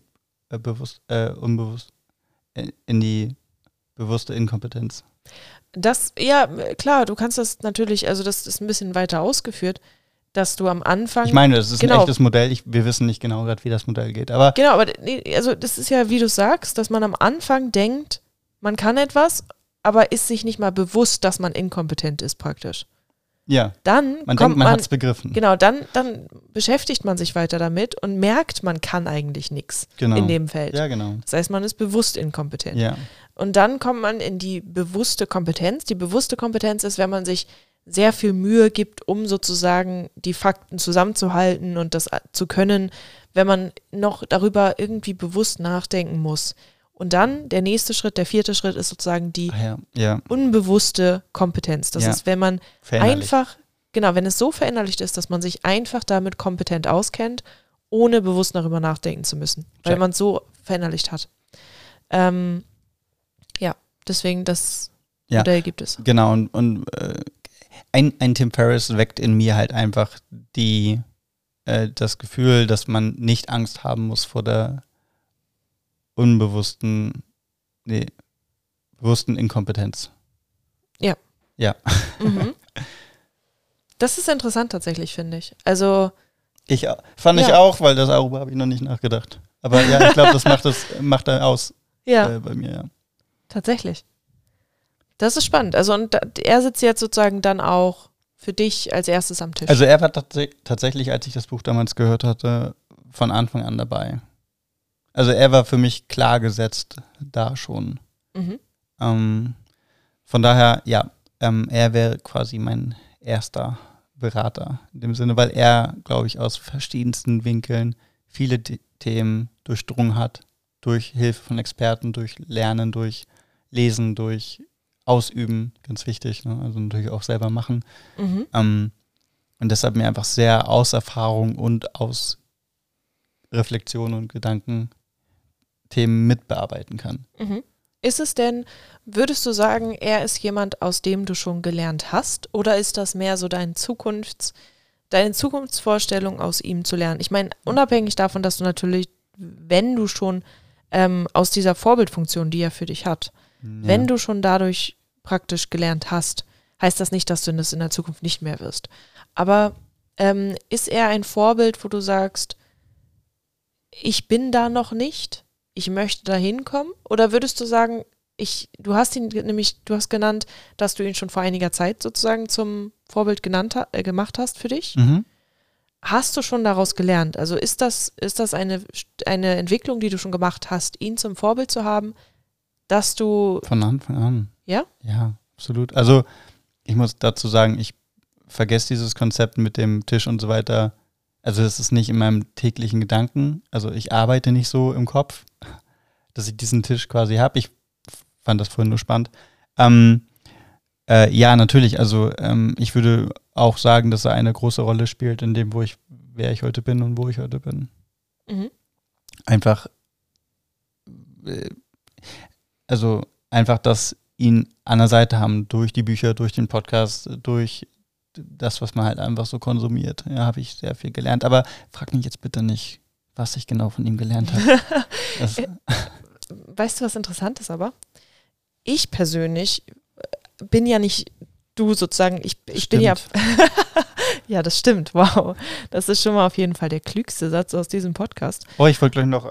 bewusste Inkompetenz. Ja, klar, du kannst das natürlich, also das ist ein bisschen weiter ausgeführt, dass du am Anfang... Ich meine, das ist ein echtes Modell, wir wissen nicht genau gerade, wie das Modell geht, aber... Genau, aber also das ist ja, wie du sagst, dass man am Anfang denkt, man kann etwas, aber ist sich nicht mal bewusst, dass man inkompetent ist praktisch. Ja, dann man kommt denkt, man hat es begriffen. Genau, dann beschäftigt man sich weiter damit und merkt, man kann eigentlich nichts in dem Feld. Ja, genau. Das heißt, man ist bewusst inkompetent. Ja. Und dann kommt man in die bewusste Kompetenz. Die bewusste Kompetenz ist, wenn man sich sehr viel Mühe gibt, um sozusagen die Fakten zusammenzuhalten und das zu können, wenn man noch darüber irgendwie bewusst nachdenken muss. Und dann der nächste Schritt, der 4. Schritt ist sozusagen die unbewusste Kompetenz. Das ist, wenn man einfach, genau, wenn es so verinnerlicht ist, dass man sich einfach damit kompetent auskennt, ohne bewusst darüber nachdenken zu müssen, weil man es so verinnerlicht hat. Deswegen das Modell gibt es. Genau, und ein Tim Ferriss weckt in mir halt einfach das Gefühl, dass man nicht Angst haben muss vor der bewussten Inkompetenz. Ja. Ja. Mhm. Das ist interessant tatsächlich, finde ich. Also ich auch, weil darüber habe ich noch nicht nachgedacht. Aber ja, ich glaube, das macht er aus bei mir, ja. Tatsächlich. Das ist spannend. Also und er sitzt jetzt sozusagen dann auch für dich als erstes am Tisch. Also er war tatsächlich, als ich das Buch damals gehört hatte, von Anfang an dabei. Also er war für mich klar gesetzt da schon. Mhm. Von daher, er wäre quasi mein erster Berater in dem Sinne, weil er, glaube ich, aus verschiedensten Winkeln viele Themen durchdrungen hat, durch Hilfe von Experten, durch Lernen, durch Lesen, durch Ausüben, ganz wichtig, ne? Also natürlich auch selber machen. Mhm. Und deshalb mir einfach sehr aus Erfahrung und aus Reflexion und Gedanken Themen mitbearbeiten kann. Mhm. Ist es denn, würdest du sagen, er ist jemand, aus dem du schon gelernt hast, oder ist das mehr so deine Zukunftsvorstellung, aus ihm zu lernen? Ich meine, unabhängig davon, dass du natürlich, wenn du schon aus dieser Vorbildfunktion, die er für dich hat, wenn du schon dadurch praktisch gelernt hast, heißt das nicht, dass du das in der Zukunft nicht mehr wirst. Aber ist er ein Vorbild, wo du sagst, ich bin da noch nicht, ich möchte da hinkommen? Oder würdest du sagen, du hast genannt, dass du ihn schon vor einiger Zeit sozusagen zum Vorbild gemacht hast für dich? Mhm. Hast du schon daraus gelernt? Also ist das eine Entwicklung, die du schon gemacht hast, ihn zum Vorbild zu haben, dass du... Von Anfang an. Ja? Ja, absolut. Also ich muss dazu sagen, ich vergesse dieses Konzept mit dem Tisch und so weiter. Also das ist nicht in meinem täglichen Gedanken. Also ich arbeite nicht so im Kopf, dass ich diesen Tisch quasi habe. Ich fand das vorhin nur spannend. Ja, natürlich. Also ich würde auch sagen, dass er eine große Rolle spielt in dem, wer ich heute bin und wo ich heute bin. Mhm. Einfach, dass ihn an der Seite haben, durch die Bücher, durch den Podcast, durch das, was man halt einfach so konsumiert. Ja, habe ich sehr viel gelernt. Aber frag mich jetzt bitte nicht, was ich genau von ihm gelernt habe. Weißt du, was interessant ist aber? Ich persönlich bin ja nicht du sozusagen, ich bin ja... Ja, das stimmt, wow. Das ist schon mal auf jeden Fall der klügste Satz aus diesem Podcast. Oh, ich wollte gleich noch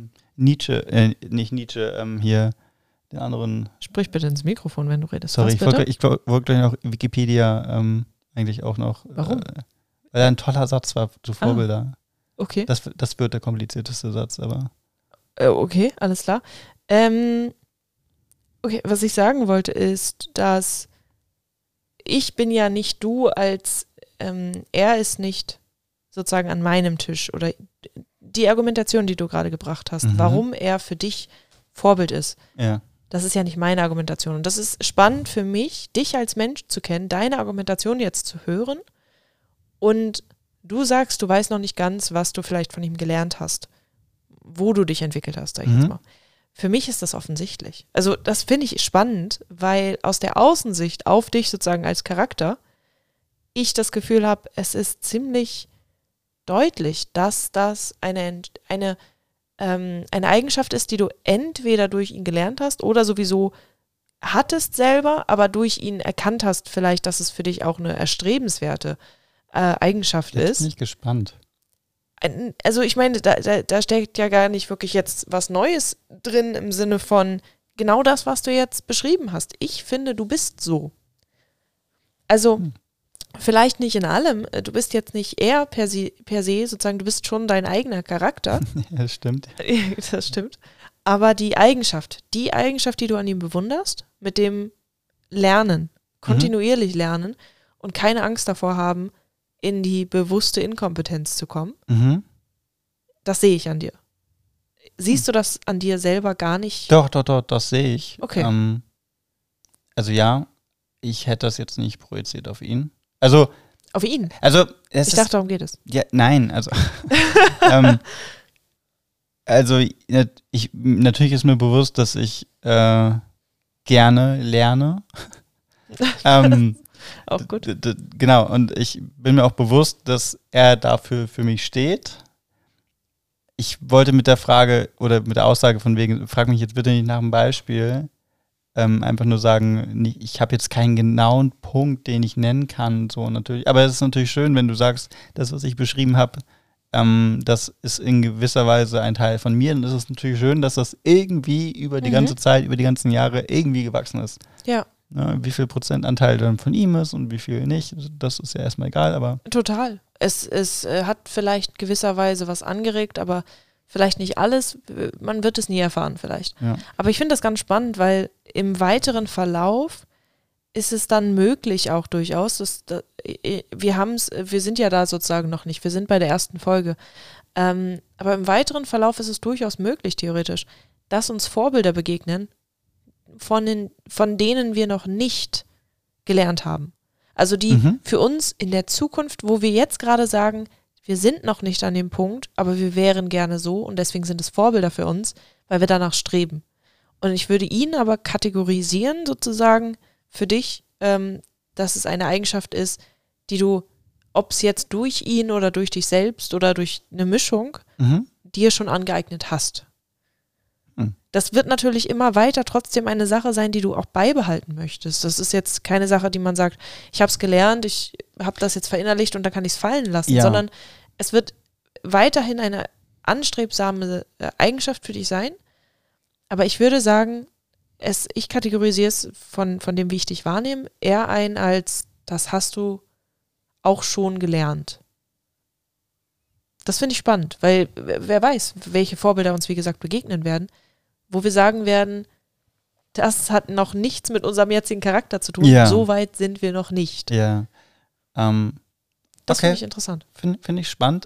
hier den anderen... Sprich bitte ins Mikrofon, wenn du redest. Sorry, ich wollte gleich noch Wikipedia eigentlich auch noch... Warum? Weil er ein toller Satz war zu Vorbilder. Okay. Das wird der komplizierteste Satz, aber... Okay, alles klar. Okay, was ich sagen wollte ist, dass ich bin ja nicht du als er ist nicht sozusagen an meinem Tisch oder die Argumentation, die du gerade gebracht hast, warum er für dich Vorbild ist. Ja. Das ist ja nicht meine Argumentation. Und das ist spannend für mich, dich als Mensch zu kennen, deine Argumentation jetzt zu hören. Und du sagst, du weißt noch nicht ganz, was du vielleicht von ihm gelernt hast, wo du dich entwickelt hast, sag ich jetzt mal. Für mich ist das offensichtlich. Also das finde ich spannend, weil aus der Außensicht auf dich sozusagen als Charakter ich das Gefühl habe, es ist ziemlich deutlich, dass das eine Eigenschaft ist, die du entweder durch ihn gelernt hast oder sowieso hattest selber, aber durch ihn erkannt hast vielleicht, dass es für dich auch eine erstrebenswerte Eigenschaft ist. Jetzt bin ich gespannt. Also ich meine, da steckt ja gar nicht wirklich jetzt was Neues drin im Sinne von genau das, was du jetzt beschrieben hast. Ich finde, du bist so. Also Vielleicht nicht in allem. Du bist jetzt nicht er per se sozusagen, du bist schon dein eigener Charakter. Ja, das stimmt. Das stimmt. Aber die Eigenschaft, die du an ihm bewunderst, mit dem Lernen, kontinuierlich lernen und keine Angst davor haben, in die bewusste Inkompetenz zu kommen, das sehe ich an dir. Siehst du das an dir selber gar nicht? Doch, das sehe ich. Okay. Also ja, ich hätte das jetzt nicht projiziert auf ihn. Also auf ihn? Also ich dachte, darum geht es. Ja, nein, also natürlich ist mir bewusst, dass ich gerne lerne. Auch gut. Genau, und ich bin mir auch bewusst, dass er dafür für mich steht. Ich wollte mit der Frage oder mit der Aussage von wegen, frag mich jetzt bitte nicht nach einem Beispiel, einfach nur sagen, ich habe jetzt keinen genauen Punkt, den ich nennen kann, so natürlich. Aber es ist natürlich schön, wenn du sagst, das, was ich beschrieben habe, das ist in gewisser Weise ein Teil von mir. Und es ist natürlich schön, dass das irgendwie über die ganze Zeit, über die ganzen Jahre irgendwie gewachsen ist. Ja. Wie viel Prozentanteil dann von ihm ist und wie viel nicht, das ist ja erstmal egal, aber. Total. Es hat vielleicht gewisserweise was angeregt, aber vielleicht nicht alles. Man wird es nie erfahren vielleicht. Ja. Aber ich finde das ganz spannend, weil im weiteren Verlauf ist es dann möglich auch durchaus, wir sind ja da sozusagen noch nicht, wir sind bei der ersten Folge, aber im weiteren Verlauf ist es durchaus möglich, theoretisch, dass uns Vorbilder begegnen, von denen wir noch nicht gelernt haben. Also die für uns in der Zukunft, wo wir jetzt gerade sagen, wir sind noch nicht an dem Punkt, aber wir wären gerne so und deswegen sind es Vorbilder für uns, weil wir danach streben. Und ich würde ihn aber kategorisieren sozusagen für dich, dass es eine Eigenschaft ist, die du, ob es jetzt durch ihn oder durch dich selbst oder durch eine Mischung, dir schon angeeignet hast. Das wird natürlich immer weiter trotzdem eine Sache sein, die du auch beibehalten möchtest. Das ist jetzt keine Sache, die man sagt, ich habe es gelernt, ich habe das jetzt verinnerlicht und dann kann ich es fallen lassen, sondern es wird weiterhin eine anstrebsame Eigenschaft für dich sein. Aber ich würde sagen, ich kategorisiere es von dem, wie ich dich wahrnehme, eher ein als, das hast du auch schon gelernt. Das finde ich spannend, weil wer weiß, welche Vorbilder uns, wie gesagt, begegnen werden, wo wir sagen werden, das hat noch nichts mit unserem jetzigen Charakter zu tun. Ja. So weit sind wir noch nicht. Ja. Das finde ich interessant. Finde ich spannend.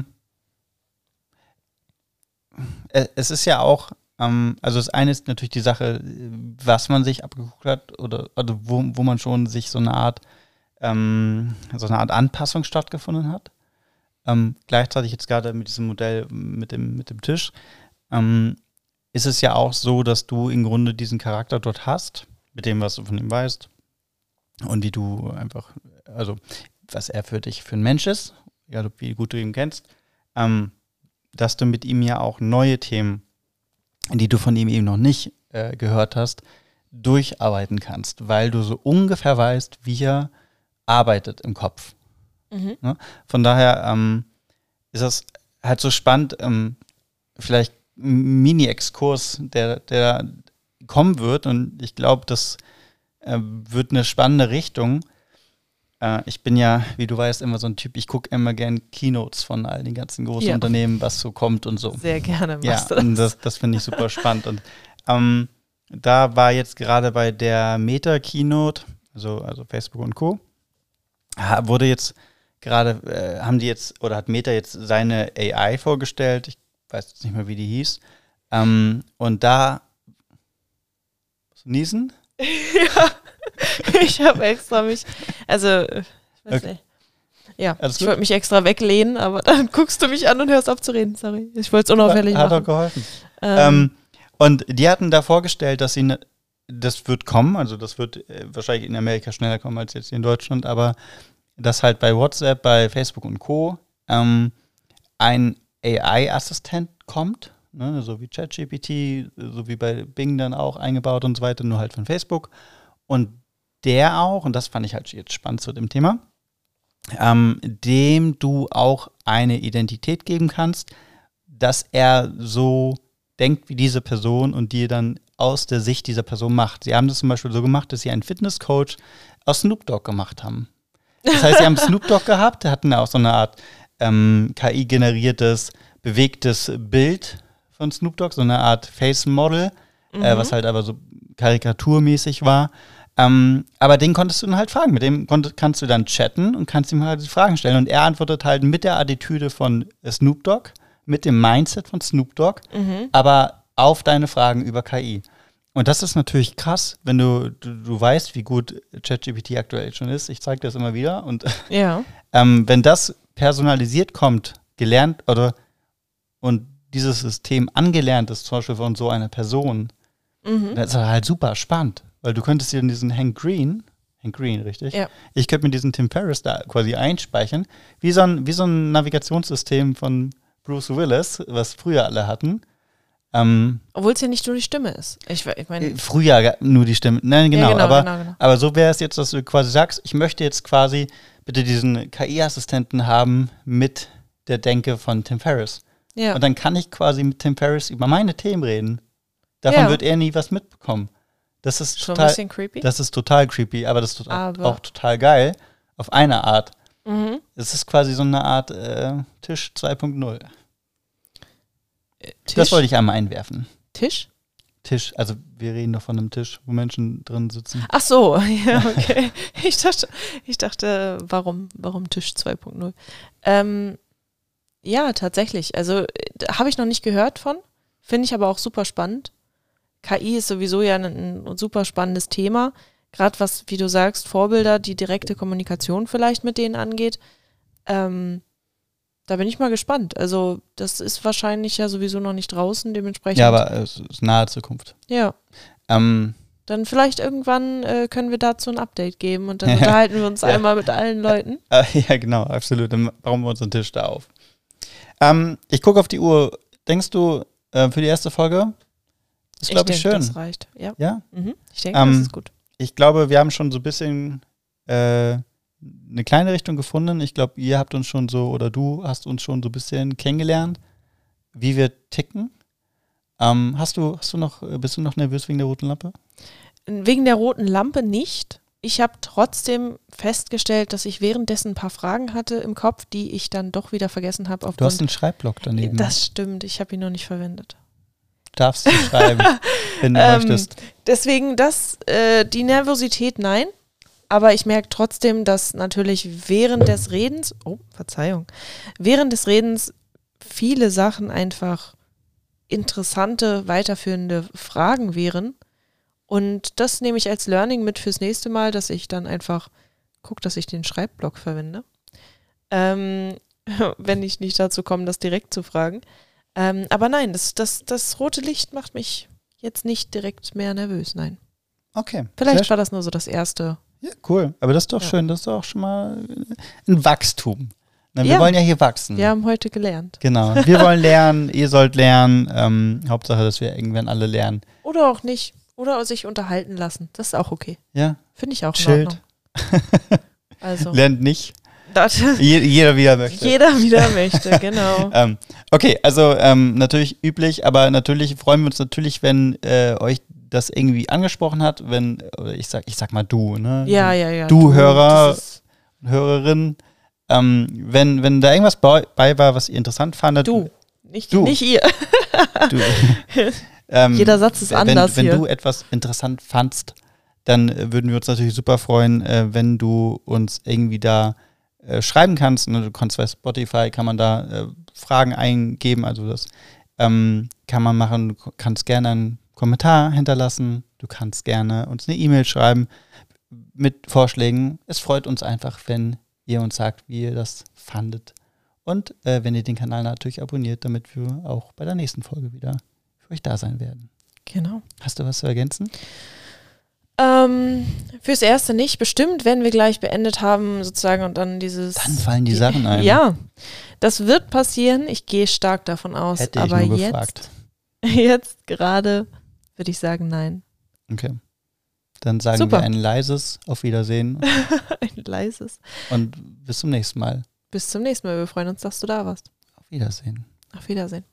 Es ist ja auch, also das eine ist natürlich die Sache, was man sich abgeguckt hat oder wo man schon sich so eine Art Anpassung stattgefunden hat. Gleichzeitig jetzt gerade mit diesem Modell mit dem Tisch, ist es ja auch so, dass du im Grunde diesen Charakter dort hast, mit dem, was du von ihm weißt und wie du einfach, also was er für dich für ein Mensch ist, ja, wie gut du ihn kennst, dass du mit ihm ja auch neue Themen, die du von ihm eben noch nicht gehört hast, durcharbeiten kannst, weil du so ungefähr weißt, wie er arbeitet im Kopf. Ne? Von daher ist das halt so spannend, vielleicht ein Mini-Exkurs, der kommen wird und ich glaube, das wird eine spannende Richtung. Ich bin ja, wie du weißt, immer so ein Typ, ich gucke immer gern Keynotes von all den ganzen großen Unternehmen, was so kommt und so. Sehr gerne machst du das. Und das finde ich super spannend. Und da war jetzt gerade bei der Meta-Keynote, also Facebook und Co., wurde jetzt gerade, hat Meta jetzt seine AI vorgestellt, ich weiß jetzt nicht mehr, wie die hieß, und da niesen? Ja, ich habe extra mich, ja, ich wollte mich extra weglehnen, aber dann guckst du mich an und hörst auf zu reden, sorry. Ich wollte es unauffällig machen. Hat doch geholfen. Und die hatten da vorgestellt, dass das wird kommen, also das wird wahrscheinlich in Amerika schneller kommen als jetzt hier in Deutschland, aber dass halt bei WhatsApp, bei Facebook und Co. Ein AI-Assistent kommt, ne, so wie ChatGPT, so wie bei Bing dann auch eingebaut und so weiter, nur halt von Facebook. Und der auch, und das fand ich halt jetzt spannend zu dem Thema, dem du auch eine Identität geben kannst, dass er so denkt wie diese Person und dir dann aus der Sicht dieser Person macht. Sie haben das zum Beispiel so gemacht, dass sie einen Fitnesscoach aus Snoop Dogg gemacht haben. Das heißt, sie haben Snoop Dogg gehabt, hatten auch so eine Art KI-generiertes, bewegtes Bild von Snoop Dogg, so eine Art Face-Model, was halt aber so karikaturmäßig war. Aber den konntest du dann halt fragen. Mit dem kannst du dann chatten und kannst ihm halt die Fragen stellen. Und er antwortet halt mit der Attitüde von Snoop Dogg, mit dem Mindset von Snoop Dogg, aber auf deine Fragen über KI. Und das ist natürlich krass, wenn du weißt, wie gut ChatGPT aktuell schon ist. Ich zeige das immer wieder. Und Ja. wenn das personalisiert kommt, gelernt und dieses System angelernt ist, zum Beispiel von so einer Person, dann ist das halt super spannend. Weil du könntest dir in diesen Hank Green, richtig? Ja. Ich könnte mir diesen Tim Ferriss da quasi einspeichern, wie so ein Navigationssystem von Bruce Willis, was früher alle hatten. Obwohl es ja nicht nur die Stimme ist. Ich meine, Früher nur die Stimme. Nein, genau. Ja, genau. Aber so wäre es jetzt, dass du quasi sagst, ich möchte jetzt quasi bitte diesen KI-Assistenten haben mit der Denke von Tim Ferriss. ja. Und dann kann ich quasi mit Tim Ferriss über meine Themen reden. Davon wird er nie was mitbekommen. Das ist Schon total, ein bisschen creepy. Das ist total creepy, aber das ist auch total geil. Auf eine Art. Es ist quasi so eine Art Tisch 2.0. Tisch? Das wollte ich einmal einwerfen. Tisch? Tisch, also wir reden doch von einem Tisch, wo Menschen drin sitzen. Ach so, ja, okay. Ich dachte, warum Tisch 2.0? Ja, tatsächlich. Also habe ich noch nicht gehört von. Finde ich aber auch super spannend. KI ist sowieso ja ein super spannendes Thema. Gerade was, wie du sagst, Vorbilder, die direkte Kommunikation vielleicht mit denen angeht. Da bin ich mal gespannt. Also das ist wahrscheinlich ja sowieso noch nicht draußen, dementsprechend. Ja, aber es ist nahe Zukunft. Ja. Dann vielleicht irgendwann können wir dazu ein Update geben und dann unterhalten wir uns einmal mit allen Leuten. Ja, genau, absolut. Dann bauen wir unseren Tisch da auf. Ich gucke auf die Uhr. Denkst du, für die erste Folge? Das ist, glaube ich, schön. Das reicht. Ja. Ja? Ich denke, das ist gut. Ich glaube, wir haben schon so ein bisschen eine kleine Richtung gefunden. Ich glaube, ihr habt uns schon so, oder du hast uns schon so ein bisschen kennengelernt, wie wir ticken. Bist du noch nervös wegen der roten Lampe? Wegen der roten Lampe nicht. Ich habe trotzdem festgestellt, dass ich währenddessen ein paar Fragen hatte im Kopf, die ich dann doch wieder vergessen habe. Du hast einen Schreibblock daneben. Das stimmt, ich habe ihn noch nicht verwendet. Darfst du schreiben, wenn du möchtest. Deswegen die Nervosität, nein. Aber ich merke trotzdem, dass natürlich während des Redens viele Sachen einfach interessante, weiterführende Fragen wären. Und das nehme ich als Learning mit fürs nächste Mal, dass ich dann einfach gucke, dass ich den Schreibblock verwende. Wenn ich nicht dazu komme, das direkt zu fragen. Aber nein, das rote Licht macht mich jetzt nicht direkt mehr nervös, nein. Okay. Vielleicht war das nur so das erste. Ja, cool. Aber das ist doch schön. Das ist doch schon mal ein Wachstum. Wir wollen ja hier wachsen. Wir haben heute gelernt. Genau. Wir wollen lernen, ihr sollt lernen. Hauptsache, dass wir irgendwann alle lernen. Oder auch nicht. Oder sich unterhalten lassen. Das ist auch okay. Ja. Finde ich auch Chillt. in Ordnung. Also. Lernt nicht. Jeder wieder möchte. Jeder wieder möchte, genau. Okay, also natürlich üblich, aber natürlich freuen wir uns natürlich, wenn euch das irgendwie angesprochen hat, oder ich sag mal du, ne? Ja. Du Hörer, Hörerin, wenn da irgendwas bei war, was ihr interessant fandet. Nicht ihr. Du. Jeder Satz ist anders wenn hier. Wenn du etwas interessant fandst, dann würden wir uns natürlich super freuen, wenn du uns irgendwie da schreiben kannst. Du kannst bei Spotify, kann man da Fragen eingeben, also das kann man machen. Du kannst gerne einen Kommentar hinterlassen, du kannst gerne uns eine E-Mail schreiben mit Vorschlägen. Es freut uns einfach, wenn ihr uns sagt, wie ihr das fandet. Und wenn ihr den Kanal natürlich abonniert, damit wir auch bei der nächsten Folge wieder für euch da sein werden. Genau. Hast du was zu ergänzen? Fürs Erste nicht. Bestimmt, wenn wir gleich beendet haben, sozusagen, und dann Dann fallen die Sachen ein. Ja, das wird passieren. Ich gehe stark davon aus. Hätte ich aber nur gefragt. Jetzt gerade würde ich sagen, nein. Okay. Dann sagen Super. wir ein leises Auf Wiedersehen. Ein leises. Und bis zum nächsten Mal. Bis zum nächsten Mal. Wir freuen uns, dass du da warst. Auf Wiedersehen. Auf Wiedersehen.